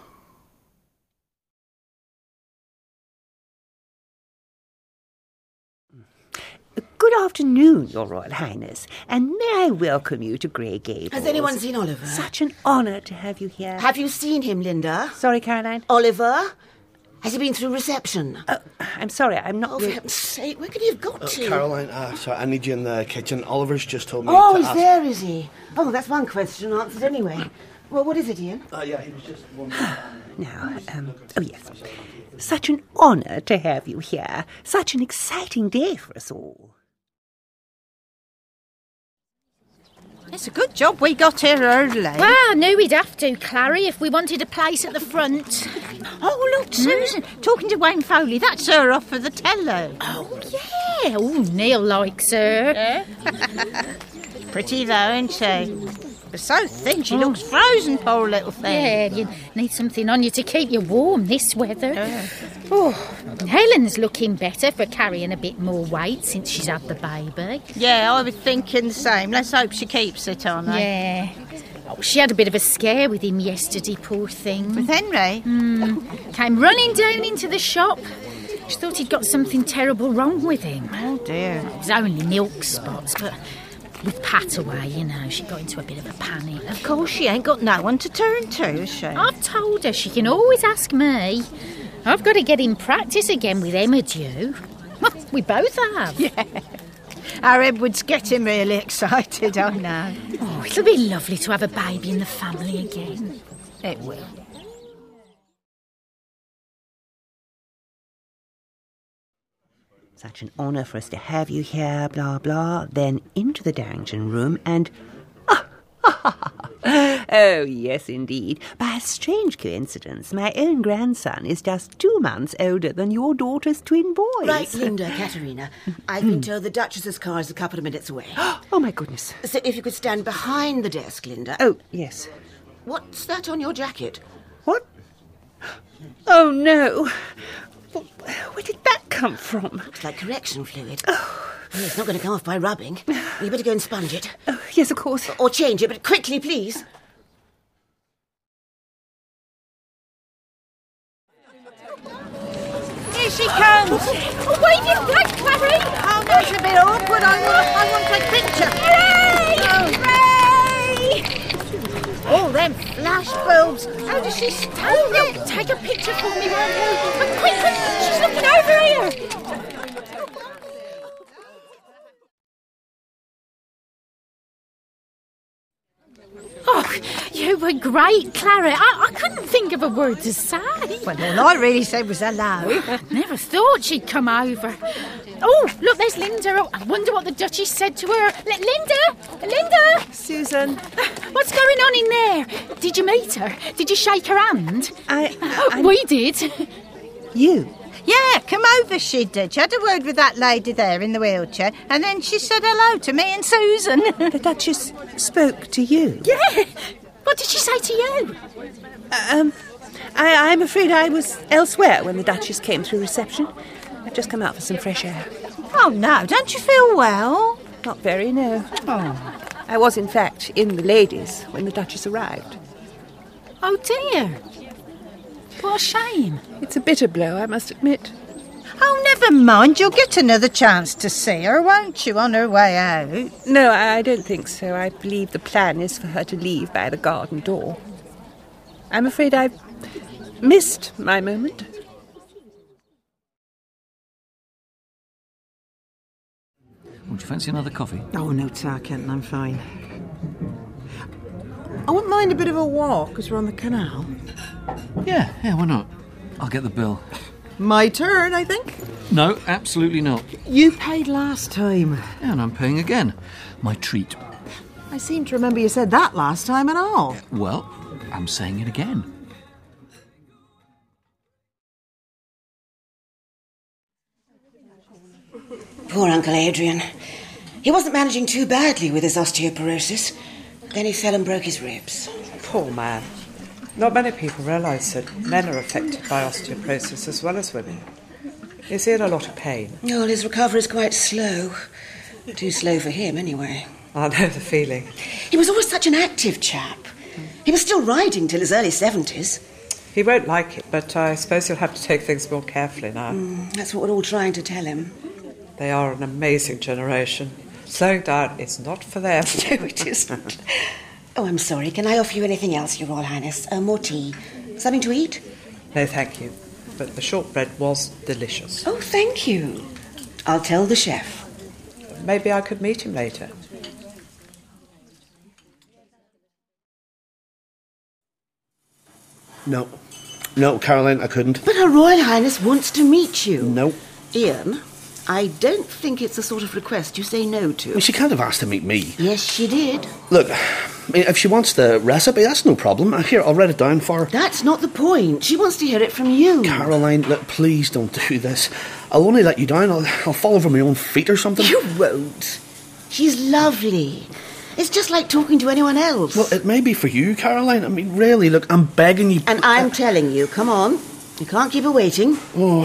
Good afternoon, Your Royal Highness, and may I welcome you to Grey Gables. Has anyone seen Oliver? Such an honour to have you here. Have you seen him, Linda? Sorry, Caroline? Oliver? Has he been through reception? Uh, I'm sorry, I'm not... Oh, for heaven's sake, where could he have got Uh, to? Caroline, uh, sorry, I need you in the kitchen. Oliver's just told me Oh, to he's ask... there, is he? Oh, that's one question answered anyway. Well, what is it, Ian? Uh, yeah, he was just one... Now, um, oh yes. Such an honour to have you here. Such an exciting day for us all. It's a good job we got here early. Well, I knew we'd have to, Clary, if we wanted a place at the front. Oh, look, Susan, talking to Wayne Foley. That's her off for the tello. Oh, yeah. Oh, Neil likes her. Yeah. Pretty though, isn't she? But so thin, she looks frozen, poor little thing. Yeah, you need something on you to keep you warm this weather. Yeah. Oh, Helen's looking better for carrying a bit more weight since she's had the baby. Yeah, I was thinking the same. Let's hope she keeps it on, eh? Yeah. Oh, she had a bit of a scare with him yesterday, poor thing. With Henry? Mm. Came running down into the shop. She thought he'd got something terrible wrong with him. Oh, dear. It was only milk spots, but... with Pat away, you know, she got into a bit of a panic. Of course, she ain't got no one to turn to, has she? I've told her she can always ask me. I've got to get in practice again with Emma Dew. Well, we both have. Yeah. Our Edward's getting really excited, I know. Oh, it'll be lovely to have a baby in the family again. It will. Such an honour for us to have you here, blah, blah. Then into the dungeon room and... Oh, yes, indeed. By a strange coincidence, my own grandson is just two months older than your daughter's twin boys. Right, Linda, Katerina. I've been told the Duchess's car is a couple of minutes away. Oh, my goodness. So if you could stand behind the desk, Linda. Oh, yes. What's that on your jacket? What? Oh, no. Where did that come from? Looks like correction fluid. Oh. Oh, it's not going to come off by rubbing. You better go and sponge it. Oh, yes, of course. Or change it, but quickly, please. Here she comes. Oh, wave your flag, Clary. Oh, no, it's a bit awkward. I want, I want to take a picture. Hooray! Hooray! All them flash bulbs. How does she stand Oh, no, take a picture for me, Randall. But quick, quick, she's looking over here. Oh, you were great, Clara. I, I couldn't think of a word to say. Well, all I really said was hello. Never thought she'd come over. Oh, look, there's Linda. Oh, I wonder what the Duchess said to her. L- Linda! Linda! Susan. What's going on in there? Did you meet her? Did you shake her hand? I... I we did. You? Yeah, come over, she did. She had a word with that lady there in the wheelchair, and then she said hello to me and Susan. The Duchess spoke to you? Yeah. What did she say to you? Um, I, I'm afraid I was elsewhere when the Duchess came through reception. I've just come out for some fresh air. Oh, no, don't you feel well? Not very, no. Oh. I was, in fact, in the ladies when the Duchess arrived. Oh, dear. What a shame. It's a bitter blow, I must admit. Oh, never mind. You'll get another chance to see her, won't you, on her way out? No, I don't think so. I believe the plan is for her to leave by the garden door. I'm afraid I've missed my moment. Would you fancy another coffee? Oh, no, sir, Kenton, I'm fine. I wouldn't mind a bit of a walk as we're on the canal. Yeah, yeah, why not? I'll get the bill. My turn, I think. No, absolutely not. You paid last time. Yeah, and I'm paying again. My treat. I seem to remember you said that last time and all. Well, I'm saying it again. Poor Uncle Adrian. He wasn't managing too badly with his osteoporosis. Then he fell and broke his ribs. Poor man. Not many people realise that men are affected by osteoporosis as well as women. Is he in a lot of pain? Oh, well, his recovery is quite slow. Too slow for him, anyway. I know the feeling. He was always such an active chap. He was still riding till his early seventies. He won't like it, but I suppose he'll have to take things more carefully now. Mm, that's what we're all trying to tell him. They are an amazing generation. Slowing down is not for them. No, it isn't. Oh, I'm sorry. Can I offer you anything else, Your Royal Highness? Uh, more tea? Something to eat? No, thank you. But the shortbread was delicious. Oh, thank you. I'll tell the chef. Maybe I could meet him later. No. No, Caroline, I couldn't. But Her Royal Highness wants to meet you. No. Ian, I don't think it's the sort of request you say no to. Well, she can't have asked to meet me. Yes, she did. Look, I mean, if she wants the recipe, that's no problem. Here, I'll write it down for her. That's not the point. She wants to hear it from you. Caroline, look, please don't do this. I'll only let you down. I'll, I'll fall over my own feet or something. You won't. She's lovely. It's just like talking to anyone else. Well, it may be for you, Caroline. I mean, really, look, I'm begging you. And I'm telling you, come on. You can't keep her waiting. Oh.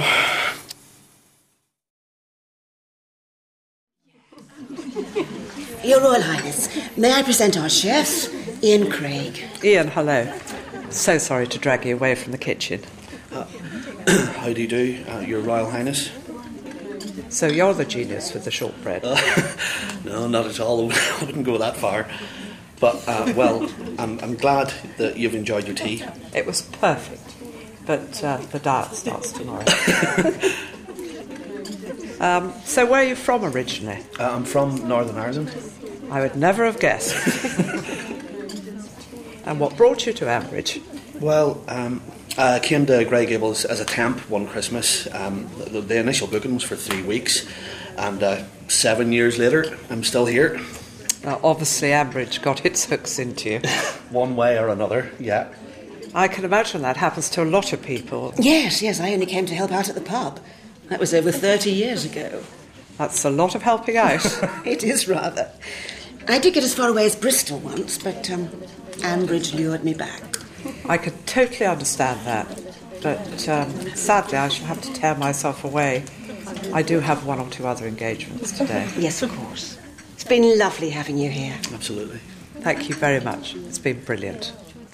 Your Royal Highness, may I present our chef, Ian Craig. Ian, hello. So sorry to drag you away from the kitchen. Uh, how do you do, uh, Your Royal Highness? So you're the genius with the shortbread? Uh, no, not at all. I wouldn't go that far. But, uh, well, I'm, I'm glad that you've enjoyed your tea. It was perfect. But uh, the diet starts tomorrow. um, so where are you from originally? Uh, I'm from Northern Ireland. I would never have guessed. And what brought you to Ambridge? Well, um, I came to Grey Gables as a temp one Christmas. Um, the, the initial booking was for three weeks. And uh, seven years later, I'm still here. Now, obviously, Ambridge got its hooks into you. One way or another, yeah. I can imagine that happens to a lot of people. Yes, yes, I only came to help out at the pub. That was over thirty years ago. That's a lot of helping out. It is rather. I did get as far away as Bristol once, but um, Ambridge lured me back. I could totally understand that. But um, sadly, I shall have to tear myself away. I do have one or two other engagements today. Yes, of course. It's been lovely having you here. Absolutely. Thank you very much. It's been brilliant.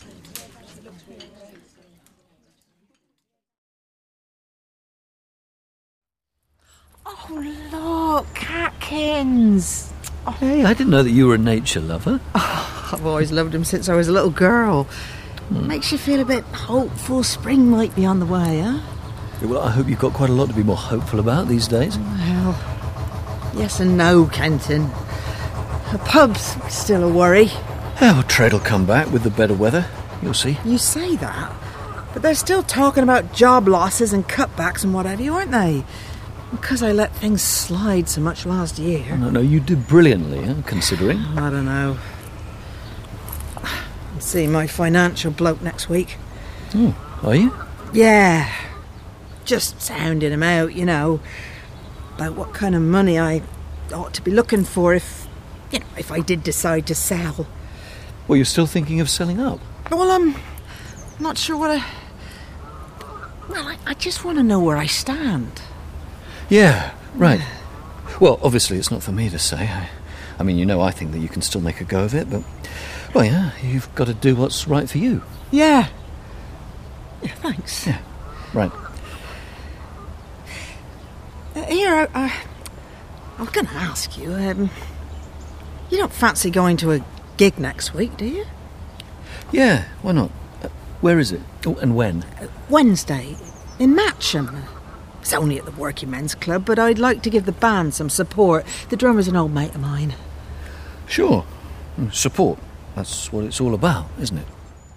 Oh, look, Atkins. Oh. Hey, I didn't know that you were a nature lover. Oh, I've always loved him since I was a little girl. Hmm. Makes you feel a bit hopeful. Spring might be on the way, huh? Yeah, well, I hope you've got quite a lot to be more hopeful about these days. Well, yes and no, Kenton. The pub's still a worry. Yeah, well, trade will come back with the better weather. You'll see. You say that, but they're still talking about job losses and cutbacks and what have you, aren't they? Because I let things slide so much last year. Oh, no, no, you did brilliantly, huh, considering. I don't know. I'm seeing my financial bloke next week. Oh, are you? Yeah. Just sounding him out, you know, about what kind of money I ought to be looking for if, you know, if I did decide to sell. Well, you're still thinking of selling up? Well, I'm not sure what I... Well, I, I just want to know where I stand. Yeah, right. Well, obviously it's not for me to say. I, I mean, you know, I think that you can still make a go of it, but, well, yeah, you've got to do what's right for you. Yeah. Yeah, thanks. Yeah, right. Uh, here, I, I, I was going to ask you, um, you don't fancy going to a gig next week, do you? Yeah, why not? Uh, where is it? Oh, and when? Uh, Wednesday, in Matcham. It's only at the Working Men's Club, but I'd like to give the band some support. The drummer's an old mate of mine. Sure. Support. That's what it's all about, isn't it?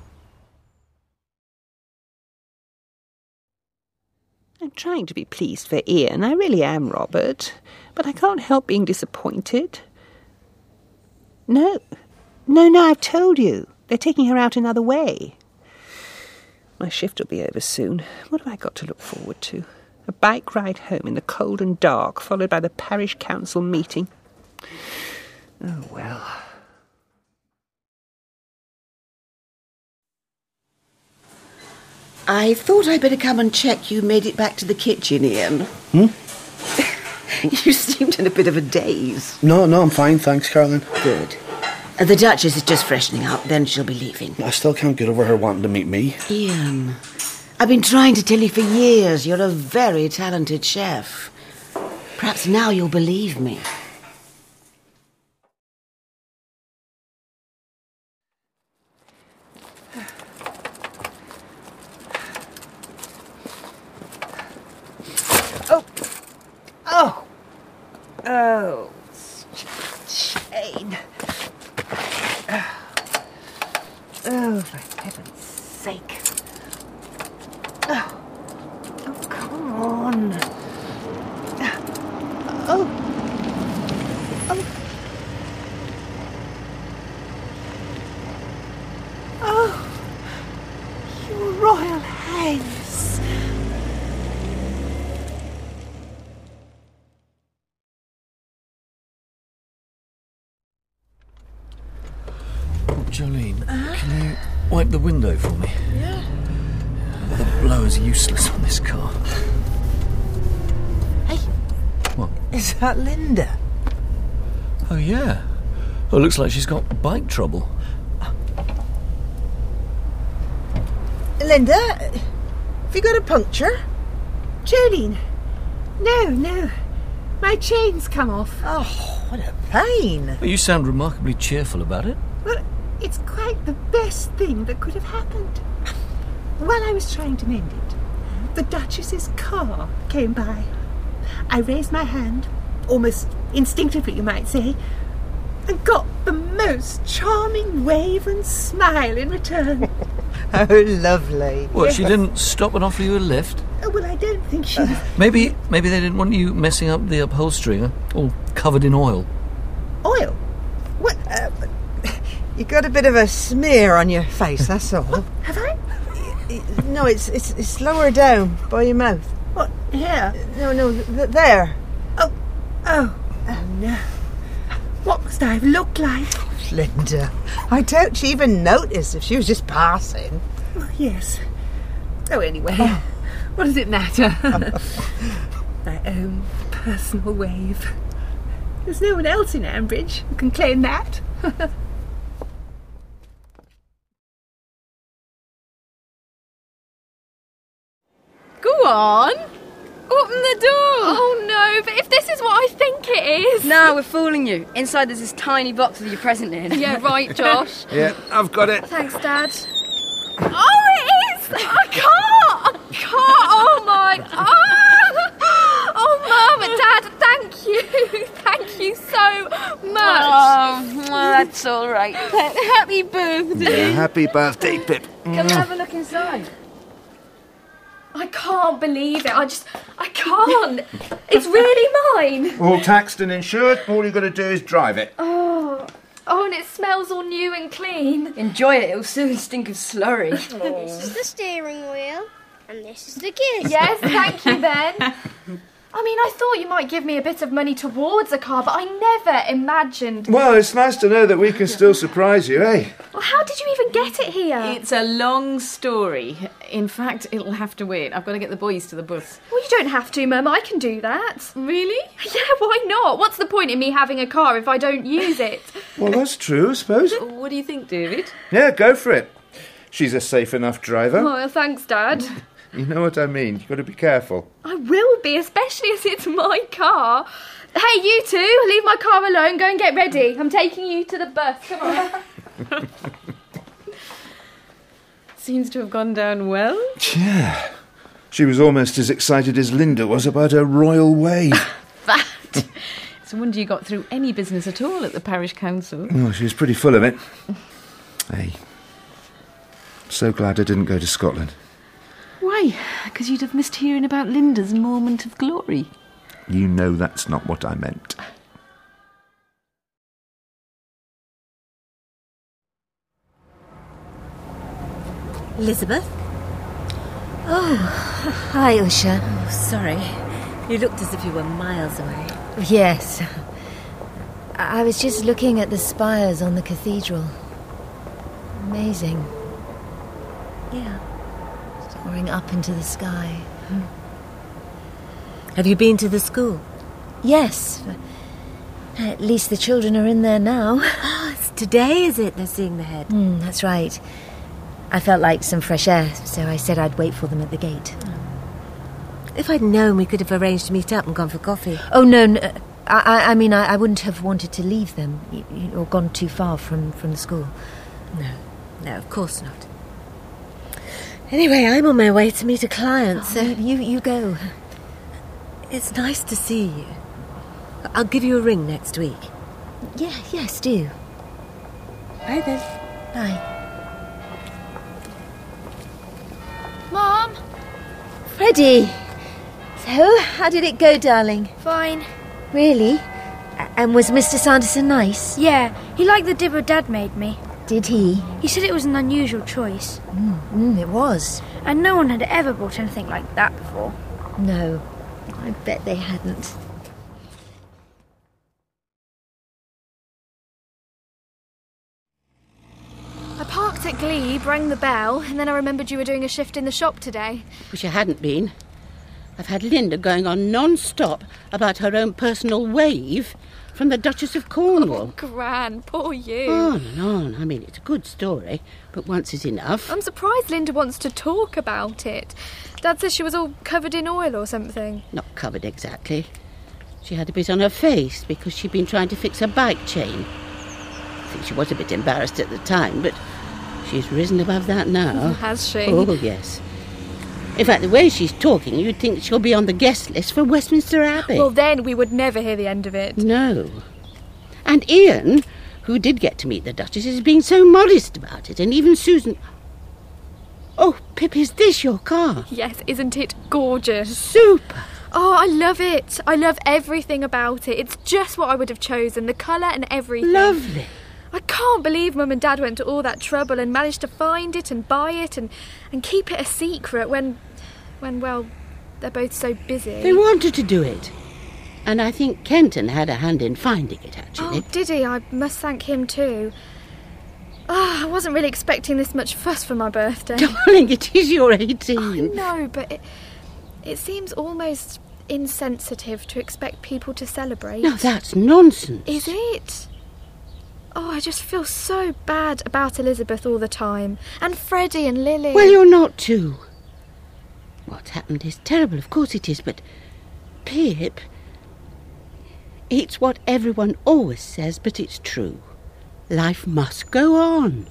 I'm trying to be pleased for Ian. I really am, Robert. But I can't help being disappointed. No. No, no, I've told you. They're taking her out another way. My shift will be over soon. What have I got to look forward to? A bike ride home in the cold and dark, followed by the parish council meeting. Oh, well. I thought I'd better come and check you made it back to the kitchen, Ian. Hmm? You seemed in a bit of a daze. No, no, I'm fine, thanks, Caroline. Good. Uh, the Duchess is just freshening up, then she'll be leaving. I still can't get over her wanting to meet me. Ian, I've been trying to tell you for years you're a very talented chef. Perhaps now you'll believe me. Oh! Oh! Oh, Jane. Oh, for heaven's sake. Oh, oh come on. Oh. Oh. Oh. Your Royal Highness. Jolene, uh, can you wipe the window for me? Yeah. The blower's useless on this car. Hey. What? Is that Linda? Oh, yeah. Oh, looks like she's got bike trouble. Linda, have you got a puncture? Jolene. No, no. My chain's come off. Oh, what a pain. Well, you sound remarkably cheerful about it. Well, it's quite the best thing that could have happened. While I was trying to mend it, the Duchess's car came by. I raised my hand, almost instinctively you might say, and got the most charming wave and smile in return. Oh, lovely. What, Yes. she didn't stop and offer you a lift? Oh, well, I don't think she... Maybe maybe they didn't want you messing up the upholstery, huh? All covered in oil. Oil? What? You got a bit of a smear on your face, that's all. Have I? No, it's it's it's lower down by your mouth. What? Here? No, no, th- there. Oh, oh, oh no. What must I have looked like? Linda, I doubt she even noticed if she was just passing. Oh, yes. Oh, anyway, what does it matter? My own personal wave. There's no one else in Ambridge who can claim that. Go on. Open the door. Oh no, but if this is what I think it is. No, we're fooling you. Inside there's this tiny box with your present in. Yeah, right, Josh. Yeah, I've got it. Thanks, Dad. Oh, it is! I can't! I can't! Oh my... Oh, oh Mum and Dad, thank you. Thank you so much. Oh, well, that's all right. Happy birthday. Yeah, happy birthday, Pip. Can we have a look inside? I can't believe it. I just... I can't. It's really mine. All taxed and insured. All you've got to do is drive it. Oh... Oh, and it smells all new and clean. Enjoy it, it'll soon stink of slurry. This is the steering wheel, and this is the gears. Yes, thank you, Ben. I mean, I thought you might give me a bit of money towards a car, but I never imagined... Well, it's nice to know that we can still surprise you, eh? Well, how did you even get it here? It's a long story. In fact, it'll have to wait. I've got to get the boys to the bus. Well, you don't have to, Mum. I can do that. Really? Yeah, why not? What's the point in me having a car if I don't use it? Well, that's true, I suppose. What do you think, David? Yeah, go for it. She's a safe enough driver. Oh, well, thanks, Dad. You know what I mean. You've got to be careful. I will be, especially as it's my car. Hey, you two, leave my car alone. Go and get ready. I'm taking you to the bus. Come on. Seems to have gone down well. Yeah. She was almost as excited as Linda was about her royal wave. That. It's a wonder you got through any business at all at the parish council. Oh, she was pretty full of it. Hey, so glad I didn't go to Scotland. Why? Because you'd have missed hearing about Linda's moment of glory. You know that's not what I meant. Elizabeth? Oh, hi, Usha. Oh, sorry. You looked as if you were miles away. Yes. I was just looking at the spires on the cathedral. Amazing. Yeah. Soaring up into the sky. Have you been to the school? Yes. At least the children are in there now. Oh, it's today, is it? They're seeing the head. Mm, that's right. I felt like some fresh air, so I said I'd wait for them at the gate. If I'd known, we could have arranged to meet up and gone for coffee. Oh, no, no I, I mean, I, I wouldn't have wanted to leave them, or gone too far from, from the school. No, no, of course not. Anyway, I'm on my way to meet a client, so... Oh, you, you go. It's nice to see you. I'll give you a ring next week. Yeah, yes, do. Bye then. Bye. Mom? Freddie! So, how did it go, darling? Fine. Really? And was Mister Sanderson nice? Yeah, he liked the dibber Dad made me. Did he? He said it was an unusual choice. Mm, mm, it was. And no one had ever bought anything like that before. No, I bet they hadn't. I parked at Glebe, rang the bell, and then I remembered you were doing a shift in the shop today. Wish I hadn't been. I've had Linda going on non-stop about her own personal wave from the Duchess of Cornwall. Oh, Gran, poor you. On and on. I mean, it's a good story, but once is enough. I'm surprised Linda wants to talk about it. Dad says she was all covered in oil or something. Not covered exactly. She had a bit on her face because she'd been trying to fix her bike chain. I think she was a bit embarrassed at the time, but she's risen above that now. Has she? Oh, yes. In fact, the way she's talking, you'd think she'll be on the guest list for Westminster Abbey. Well, then we would never hear the end of it. No. And Ian, who did get to meet the Duchess, is being so modest about it, and even Susan... Oh, Pip, is this your car? Yes, isn't it gorgeous? Super. Oh, I love it. I love everything about it. It's just what I would have chosen, the colour and everything. Lovely. I can't believe Mum and Dad went to all that trouble and managed to find it and buy it and, and keep it a secret when, when, well, they're both so busy. They wanted to do it. And I think Kenton had a hand in finding it, actually. Oh, did he? I must thank him too. Oh, I wasn't really expecting this much fuss for my birthday. Darling, it is your eighteenth. I know, but it, it seems almost insensitive to expect people to celebrate. No, that's nonsense. Is it? Oh, I just feel so bad about Elizabeth all the time. And Freddie and Lily. Well, you're not too. What's happened is terrible, of course it is, but Pip, it's what everyone always says, but it's true. Life must go on.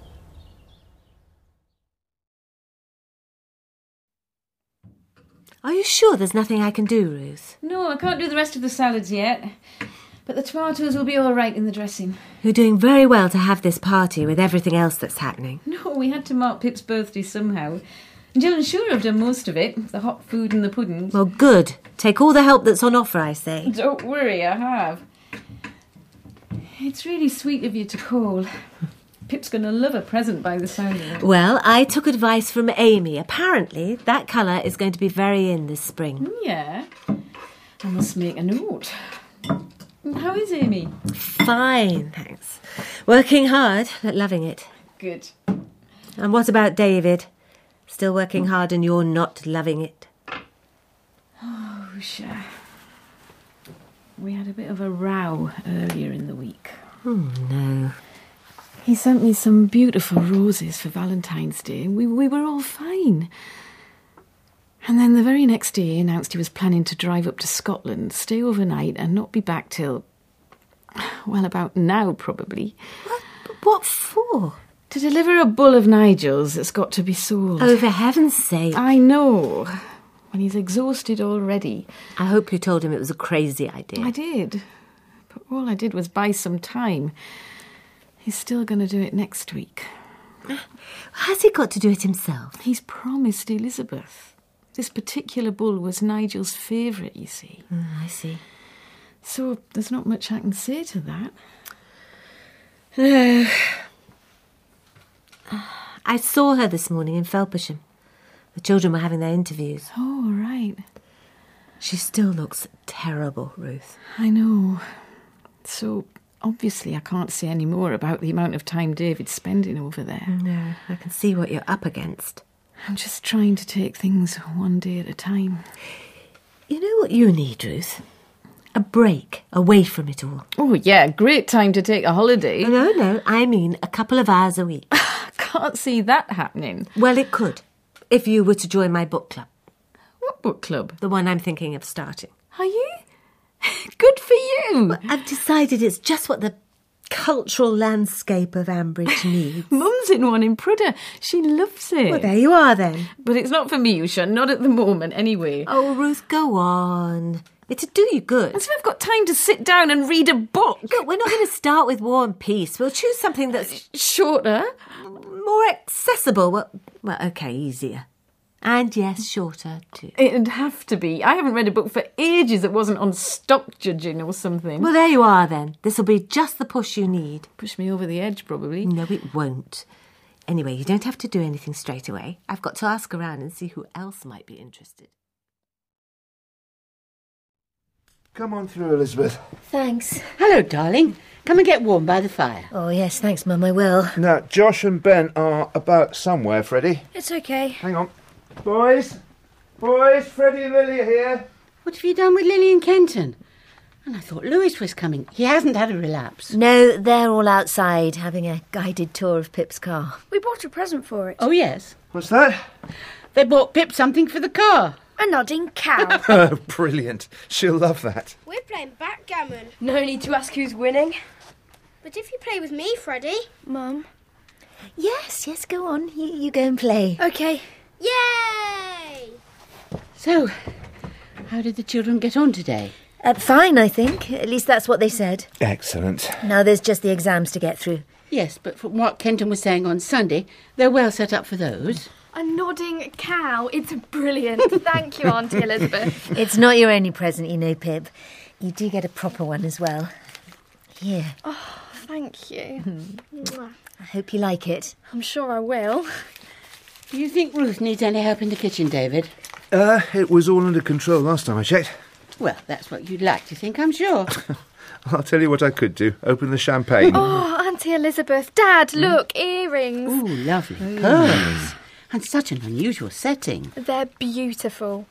Are you sure there's nothing I can do, Ruth? No, I can't do the rest of the salads yet. But the tomatoes will be all right in the dressing. You're doing very well to have this party with everything else that's happening. No, we had to mark Pip's birthday somehow. Jill and Shura have done most of it, the hot food and the puddings. Well, good. Take all the help that's on offer, I say. Don't worry, I have. It's really sweet of you to call. Pip's going to love a present by the sound of it. Well, I took advice from Amy. Apparently, that colour is going to be very in this spring. Yeah. I must make a note. How is Amy? Fine, thanks. Working hard, but loving it. Good. And what about David? Still working hard and you're not loving it? Oh, sure. We had a bit of a row earlier in the week. Oh, no. He sent me some beautiful roses for Valentine's Day. We, we were all fine. And then the very next day he announced he was planning to drive up to Scotland, stay overnight and not be back till, well, about now, probably. What, what for? To deliver a bull of Nigel's that's got to be sold. Oh, for heaven's sake. I know. When he's exhausted already. I hope you told him it was a crazy idea. I did. But all I did was buy some time. He's still going to do it next week. Has he got to do it himself? He's promised Elizabeth. This particular bull was Nigel's favourite, you see. Mm, I see. So there's not much I can say to that. No. I saw her this morning in Felpersham. The children were having their interviews. Oh, right. She still looks terrible, Ruth. I know. So, obviously, I can't say any more about the amount of time David's spending over there. No, I can see what you're up against. I'm just trying to take things one day at a time. You know what you need, Ruth? A break away from it all. Oh, yeah, great time to take a holiday. No, no, I mean a couple of hours a week. I can't see that happening. Well, it could, if you were to join my book club. What book club? The one I'm thinking of starting. Are you? Good for you. Well, I've decided it's just what the cultural landscape of Ambridge needs. Mum's in one in Prudder. She loves it. Well, there you are then. But it's not for me, Usha. Not at the moment, anyway. Oh, Ruth, go on. It'll do you good. And so I've got time to sit down and read a book. Look, we're not going to start with War and Peace. We'll choose something that's shorter, more accessible. Well, well, okay, easier. And yes, shorter too. It'd have to be. I haven't read a book for ages that wasn't on stock judging or something. Well, there you are then. This'll be just the push you need. Push me over the edge, probably. No, it won't. Anyway, you don't have to do anything straight away. I've got to ask around and see who else might be interested. Come on through, Elizabeth. Thanks. Hello, darling. Come and get warm by the fire. Oh, yes, thanks, Mum, I will. Now, Josh and Ben are about somewhere, Freddie. It's okay. Hang on. Boys? Boys, Freddie and Lily are here. What have you done with Lily and Kenton? And I thought Lewis was coming. He hasn't had a relapse. No, they're all outside having a guided tour of Pip's car. We bought a present for it. Oh, yes. What's that? They bought Pip something for the car. A nodding cow. Oh, brilliant. She'll love that. We're playing backgammon. No need to ask who's winning. But if you play with me, Freddie. Mum. Yes, yes, go on. You, you go and play. OK. Yay! So, how did the children get on today? Uh, fine, I think. At least that's what they said. Excellent. Now there's just the exams to get through. Yes, but from what Kenton was saying on Sunday, they're well set up for those. A nodding cow. It's brilliant. Thank you, Auntie Elizabeth. It's not your only present, you know, Pip. You do get a proper one as well. Here. Oh, thank you. Mwah. I hope you like it. I'm sure I will. Do you think Ruth needs any help in the kitchen, David? Uh, it was all under control last time I checked. Well, that's what you'd like to think, I'm sure. I'll tell you what I could do. Open the champagne. Oh, Auntie Elizabeth. Dad, look, earrings. Ooh, lovely pearls. And such an unusual setting. They're beautiful.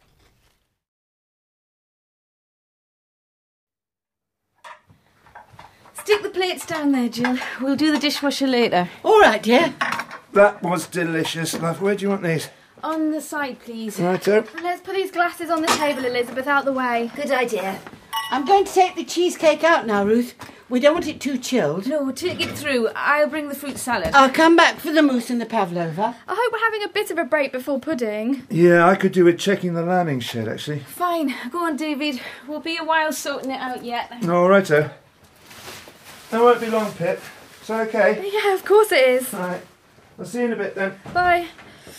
Stick the plates down there, Jill. We'll do the dishwasher later. All right, dear. That was delicious, love. Where do you want these? On the side, please. Righto. Let's put these glasses on the table, Elizabeth, out the way. Good idea. I'm going to take the cheesecake out now, Ruth. We don't want it too chilled. No, take it through. I'll bring the fruit salad. I'll come back for the mousse and the pavlova. I hope we're having a bit of a break before pudding. Yeah, I could do with checking the landing shed, actually. Fine. Go on, David. We'll be a while sorting it out yet. All righto. That won't be long, Pip. Is that okay? Yeah, of course it is. All right. I'll see you in a bit then. Bye.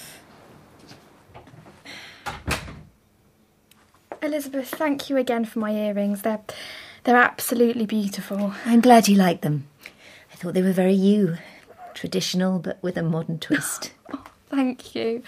Elizabeth, thank you again for my earrings. They're, they're absolutely beautiful. I'm glad you like them. I thought they were very you. Traditional, but with a modern twist. Oh, thank you.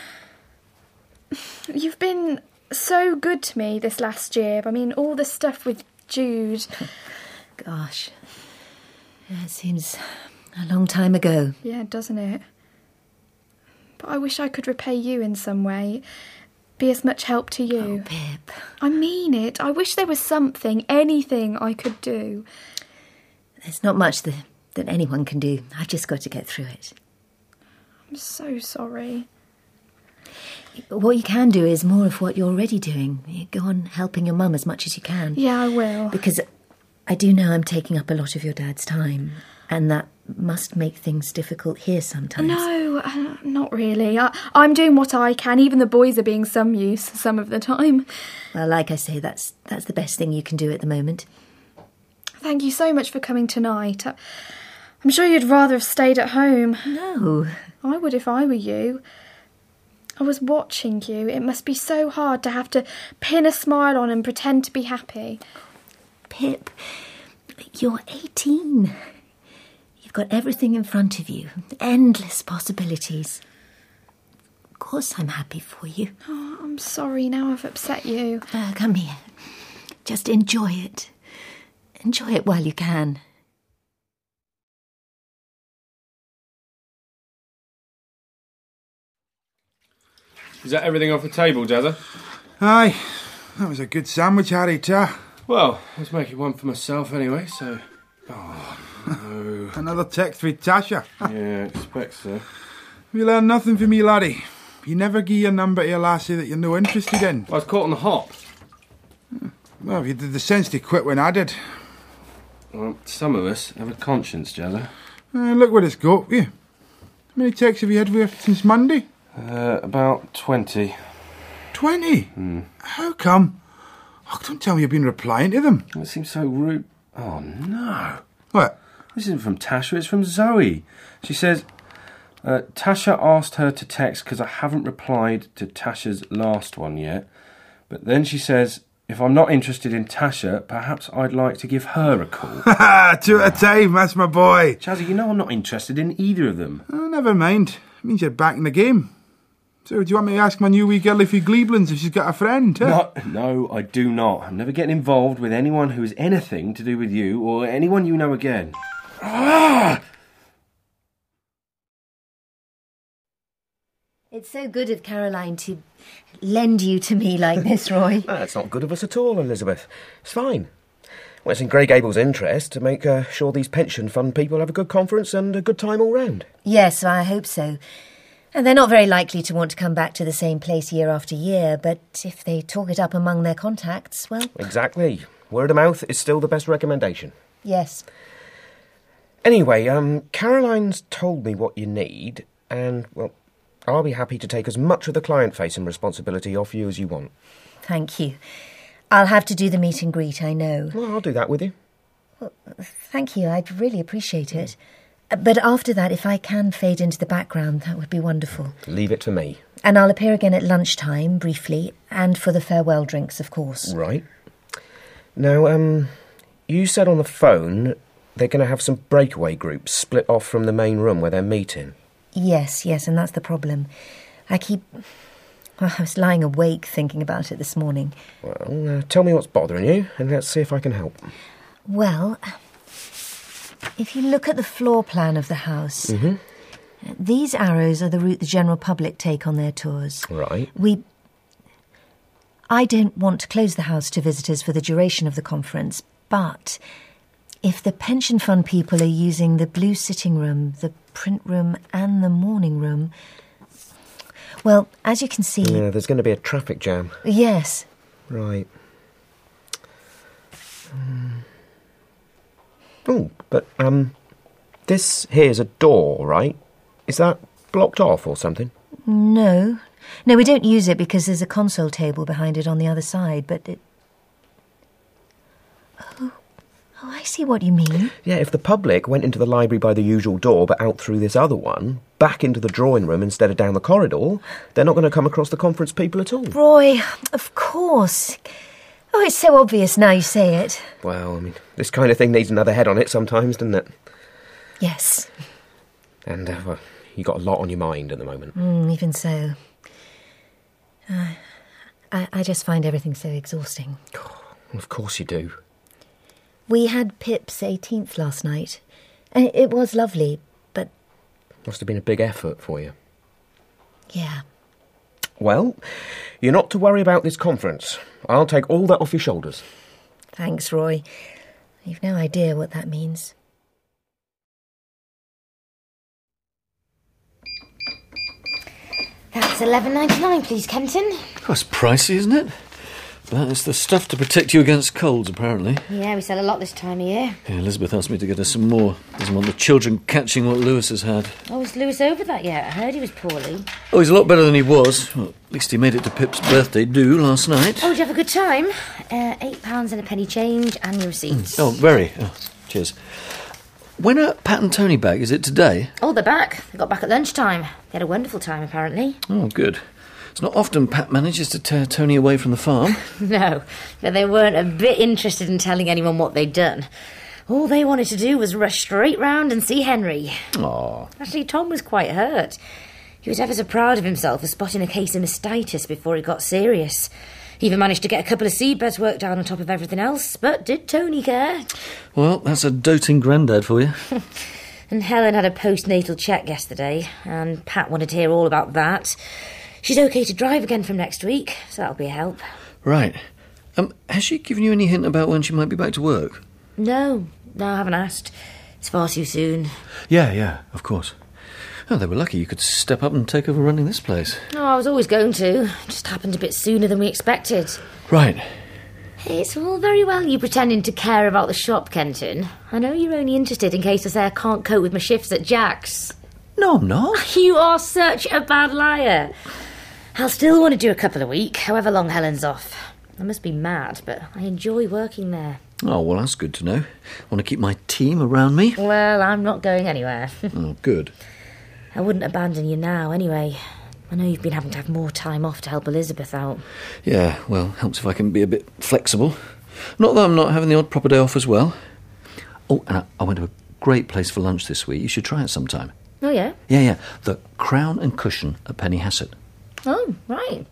You've been so good to me this last year. I mean, all the stuff with Jude. Gosh. Yeah, it seems a long time ago. Yeah, doesn't it? But I wish I could repay you in some way. Be as much help to you. Oh, Pip. I mean it. I wish there was something, anything I could do. There's not much that, that anyone can do. I've just got to get through it. I'm so sorry. What you can do is more of what you're already doing. You go on helping your mum as much as you can. Yeah, I will. Because I do know I'm taking up a lot of your dad's time, and that must make things difficult here sometimes. No, uh, not really. I, I'm doing what I can. Even the boys are being some use some of the time. Well, like I say, that's that's the best thing you can do at the moment. Thank you so much for coming tonight. I, I'm sure you'd rather have stayed at home. No. I would if I were you. I was watching you. It must be so hard to have to pin a smile on and pretend to be happy. Pip, you're eighteen. You've got everything in front of you. Endless possibilities. Of course I'm happy for you. Oh, I'm sorry. Now I've upset you. Uh, come here. Just enjoy it. Enjoy it while you can. Is that everything off the table, Jazza? Aye. That was a good sandwich, Harry, ta. Well, I was making one for myself anyway, so... Oh, no. Another text with Tasha. Yeah, I expect so. You learn nothing from me, laddie. You never give your number to a lassie that you're no interested in. I was caught on the hop. Well, you did the sense to quit when I did. Well, some of us have a conscience, Jazza. Uh, look what it's got you. How many texts have you had with since Monday? Uh, about twenty. Twenty? Hmm. How come? Oh, don't tell me you've been replying to them. It seems so rude. Oh, no. What? This isn't from Tasha, it's from Zoe. She says, uh, Tasha asked her to text because I haven't replied to Tasha's last one yet. But then she says, if I'm not interested in Tasha, perhaps I'd like to give her a call. Ha! Two at a time, that's my boy. Chazzy, you know I'm not interested in either of them. Oh, never mind. It means you're back in the game. So, do you want me to ask my new wee girl if you Gleeblands if she's got a friend? Huh? No, no, I do not. I'm never getting involved with anyone who has anything to do with you or anyone you know again. Ah! It's so good of Caroline to lend you to me like this, Roy. That's not good of us at all, Elizabeth. It's fine. Well, it's in Grey Gable's interest to make uh, sure these pension fund people have a good conference and a good time all round. Yes, I hope so. And they're not very likely to want to come back to the same place year after year, but if they talk it up among their contacts, well... Exactly. Word of mouth is still the best recommendation. Yes. Anyway, um, Caroline's told me what you need, and, well, I'll be happy to take as much of the client-facing responsibility off you as you want. Thank you. I'll have to do the meet and greet, I know. Well, I'll do that with you. Well, thank you. I'd really appreciate it. But after that, if I can fade into the background, that would be wonderful. Leave it to me. And I'll appear again at lunchtime, briefly, and for the farewell drinks, of course. Right. Now, um, you said on the phone they're going to have some breakaway groups split off from the main room where they're meeting. Yes, yes, and that's the problem. I keep... Well, I was lying awake thinking about it this morning. Well, uh, tell me what's bothering you, and let's see if I can help. Well, if you look at the floor plan of the house, Mm-hmm. these arrows are the route the general public take on their tours. Right. We... I don't want to close the house to visitors for the duration of the conference, but if the pension fund people are using the blue sitting room, the print room and the morning room... Well, as you can see... Yeah, there's going to be a traffic jam. Yes. Right. Um, oh, but, um, this here's a door, right? Is that blocked off or something? No. No, we don't use it because there's a console table behind it on the other side, but it... Oh, oh, I see what you mean. Yeah, if the public went into the library by the usual door but out through this other one, back into the drawing room instead of down the corridor, they're not going to come across the conference people at all. Roy, of course. Oh, it's so obvious now you say it. Well, I mean, this kind of thing needs another head on it sometimes, doesn't it? Yes. And, uh, well, you got a lot on your mind at the moment. Mm, even so. Uh, I, I just find everything so exhausting. Of course you do. We had Pip's eighteenth last night. And it, it was lovely, but... Must have been a big effort for you. Yeah. Well, you're not to worry about this conference. I'll take all that off your shoulders. Thanks, Roy. You've no idea what that means. That's eleven ninety-nine, please, Kenton. That's pricey, isn't it? That is the stuff to protect you against colds, apparently. Yeah, we sell a lot this time of year. Yeah, Elizabeth asked me to get her some more. Doesn't want the children catching what Lewis has had. Oh, is Lewis over that yet? I heard he was poorly. Oh, he's a lot better than he was. Well, at least he made it to Pip's birthday do last night. Oh, did you have a good time? Uh, eight pounds and a penny change and your receipts. Oh, very. Oh, cheers. When are Pat and Tony back? Is it today? Oh, they're back. They got back at lunchtime. They had a wonderful time, apparently. Oh, good. It's not often Pat manages to tear Tony away from the farm. No, but they weren't a bit interested in telling anyone what they'd done. All they wanted to do was rush straight round and see Henry. Aw. Actually, Tom was quite hurt. He was ever so proud of himself for spotting a case of mastitis before it got serious. He even managed to get a couple of seedbeds worked down on top of everything else, but did Tony care? Well, that's a doting granddad for you. And Helen had a postnatal check yesterday, and Pat wanted to hear all about that. She's okay to drive again from next week, so that'll be a help. Right. Um, has she given you any hint about when she might be back to work? No, no, I haven't asked. It's far too soon. Yeah, yeah, of course. Oh, they were lucky you could step up and take over running this place. Oh, I was always going to. It just happened a bit sooner than we expected. Right. It's all very well you pretending to care about the shop, Kenton. I know you're only interested in case I say I can't cope with my shifts at Jack's. No, I'm not. You are such a bad liar. I'll still want to do a couple a week, however long Helen's off. I must be mad, but I enjoy working there. Oh, well, that's good to know. Want to keep my team around me? Well, I'm not going anywhere. Oh, good. I wouldn't abandon you now, anyway. I know you've been having to have more time off to help Elizabeth out. Yeah, well, helps if I can be a bit flexible. Not that I'm not having the odd proper day off as well. Oh, and I, I went to a great place for lunch this week. You should try it sometime. Oh, yeah? Yeah, yeah. The Crown and Cushion at Penny Hassett. Oh, right.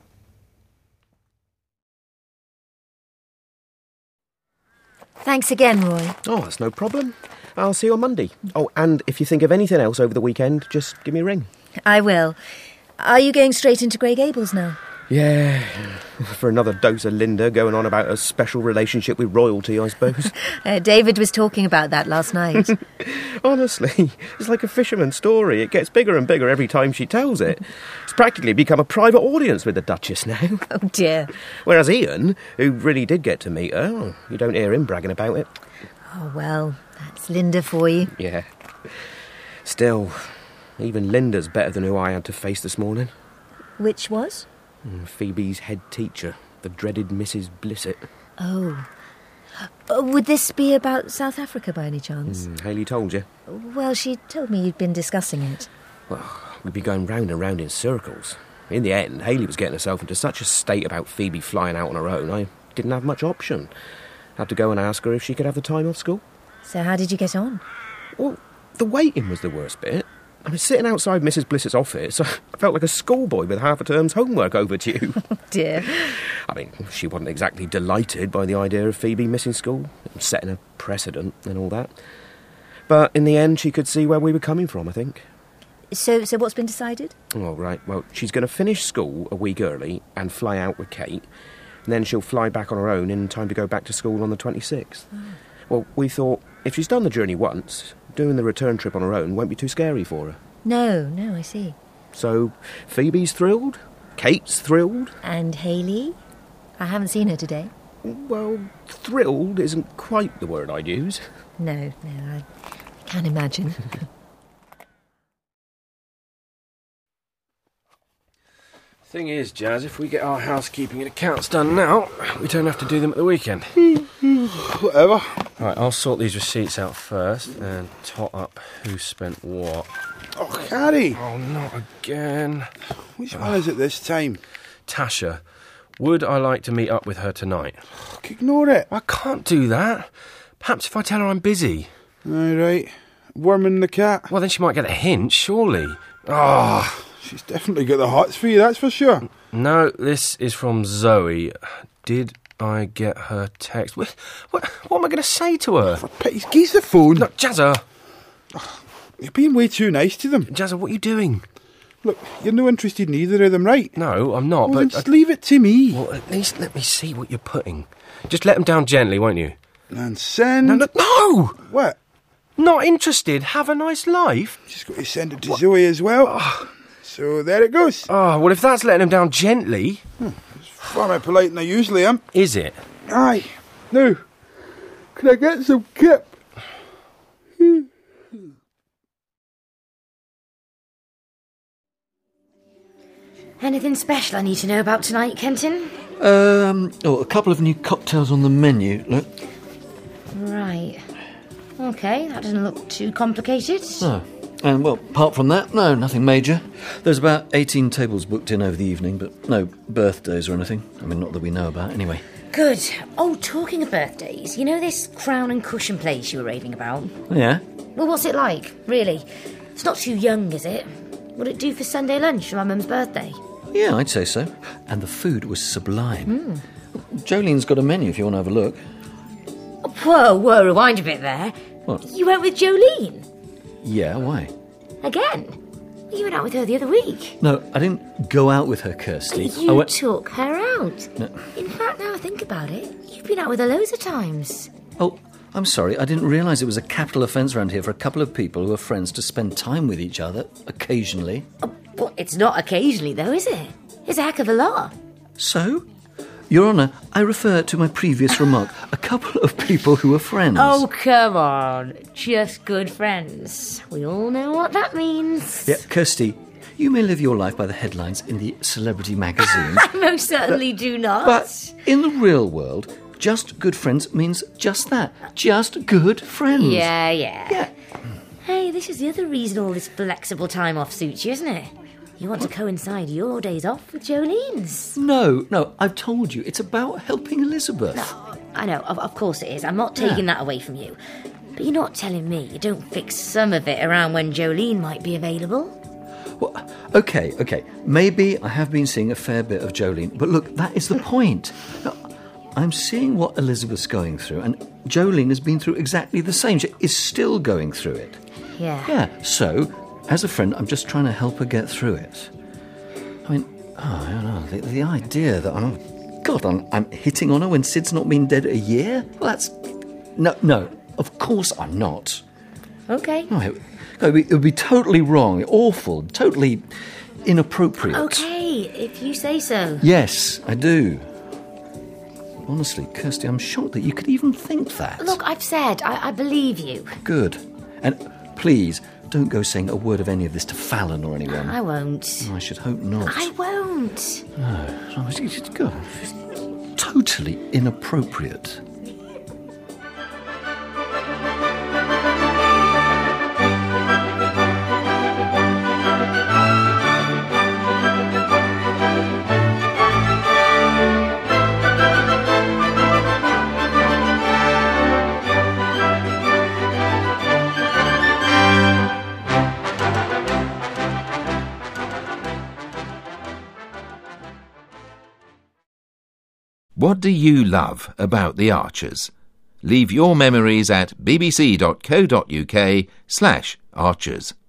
Thanks again, Roy. Oh, that's no problem. I'll see you on Monday. Oh, and if you think of anything else over the weekend, just give me a ring. I will. Are you going straight into Grey Gables now? Yeah, for another dose of Linda going on about a special relationship with royalty, I suppose. uh, David was talking about that last night. Honestly, it's like a fisherman's story. It gets bigger and bigger every time she tells it. It's practically become a private audience with the Duchess now. Oh, dear. Whereas Ian, who really did get to meet her, oh, you don't hear him bragging about it. Oh, well, that's Linda for you. Yeah. Still, even Linda's better than who I had to face this morning. Which was? Phoebe's head teacher, the dreaded Missus Blissett. Oh. Uh, would this be about South Africa by any chance? Mm, Hayley told you? Well, she told me you'd been discussing it. Well, we'd be going round and round in circles. In the end, Hayley was getting herself into such a state about Phoebe flying out on her own, I didn't have much option. Had to go and ask her if she could have the time off school. So how did you get on? Well, the waiting was the worst bit. I was sitting outside Missus Bliss's office. I felt like a schoolboy with half a term's homework overdue. Oh, dear. I mean, she wasn't exactly delighted by the idea of Phoebe missing school, setting a precedent and all that. But in the end, she could see where we were coming from, I think. So, so what's been decided? Oh, right. Well, she's going to finish school a week early and fly out with Kate. And then she'll fly back on her own in time to go back to school on the twenty-sixth. Oh. Well, we thought, if she's done the journey once, doing the return trip on her own won't be too scary for her. No, no, I see. So, Phoebe's thrilled, Kate's thrilled. And Hayley? I haven't seen her today. Well, thrilled isn't quite the word I'd use. No, no, I can't imagine. Thing is, Jazz, if we get our housekeeping and accounts done now, we don't have to do them at the weekend. Whatever. Right, I'll sort these receipts out first and tot up who spent what. Oh, Carrie! Oh, not again. Which one is it this time? Tasha. Would I like to meet up with her tonight? Ignore it. I can't do that. Perhaps if I tell her I'm busy. All right. Worming the cat. Well, then she might get a hint, surely. Ah. Oh. She's definitely got the hots for you, that's for sure. No, this is from Zoe. Did I get her text? What, what, what am I going to say to her? For pity's geese the phone. Look, Jazza. Oh, you're being way too nice to them. Jazza, what are you doing? Look, you're no interested in either of them, right? No, I'm not. Well, but then just I... leave it to me. Well, at least let me see what you're putting. Just let them down gently, won't you? And send... No, no, no! What? Not interested. Have a nice life. Just got to send it to what? Zoe as well. Oh. So there it goes. Oh, well, if that's letting him down gently... Hmm. It's far more polite than I usually am. Is it? Aye. Now, can I get some kip? Anything special I need to know about tonight, Kenton? Um, oh, a couple of new cocktails on the menu, look. Right. OK, that doesn't look too complicated. No. And, well, apart from that, no, nothing major. There's about eighteen tables booked in over the evening, but no birthdays or anything. I mean, not that we know about, anyway. Good. Oh, talking of birthdays, you know this Crown and Cushion place you were raving about? Yeah? Well, what's it like, really? It's not too young, is it? Would it do for Sunday lunch for my mum's birthday? Yeah, I'd say so. And the food was sublime. Mm. Jolene's got a menu if you want to have a look. Whoa, whoa, rewind a bit there. What? You went with Jolene? Yeah, why? Again? You went out with her the other week. No, I didn't go out with her, Kirsty. You I went... took her out. No. In fact, now I think about it, you've been out with her loads of times. Oh, I'm sorry. I didn't realise it was a capital offence around here for a couple of people who are friends to spend time with each other, occasionally. Oh, well, it's not occasionally, though, is it? It's a heck of a lot. So? Your Honour, I refer to my previous remark. A couple of people who are friends. Oh, come on. Just good friends. We all know what that means. Yeah, Kirsty, you may live your life by the headlines in the celebrity magazine. I most certainly but, do not. But in the real world, just good friends means just that. Just good friends. Yeah, yeah. Yeah. Hey, this is the other reason all this flexible time off suits you, isn't it? You want to coincide your days off with Jolene's. No, no, I've told you, it's about helping Elizabeth. No, I know, of, of course it is. I'm not taking yeah. that away from you. But you're not telling me you don't fix some of it around when Jolene might be available? Well, OK, OK, maybe I have been seeing a fair bit of Jolene, but look, that is the point. Now, I'm seeing what Elizabeth's going through, and Jolene has been through exactly the same. She is still going through it. Yeah. Yeah, so... as a friend, I'm just trying to help her get through it. I mean, oh, I don't know, the, the idea that I'm... God, I'm, I'm hitting on her when Sid's not been dead a year? Well, that's... No, no, of course I'm not. OK. No, it, it, would be, it would be totally wrong, awful, totally inappropriate. OK, if you say so. Yes, I do. Honestly, Kirsty, I'm shocked that you could even think that. Look, I've said, I, I believe you. Good. And please... don't go saying a word of any of this to Fallon or anyone. I won't. Oh, I should hope not. I won't. No, it's, it's, good. It's totally inappropriate. What do you love about the Archers? Leave your memories at bbc.co.uk slash Archers.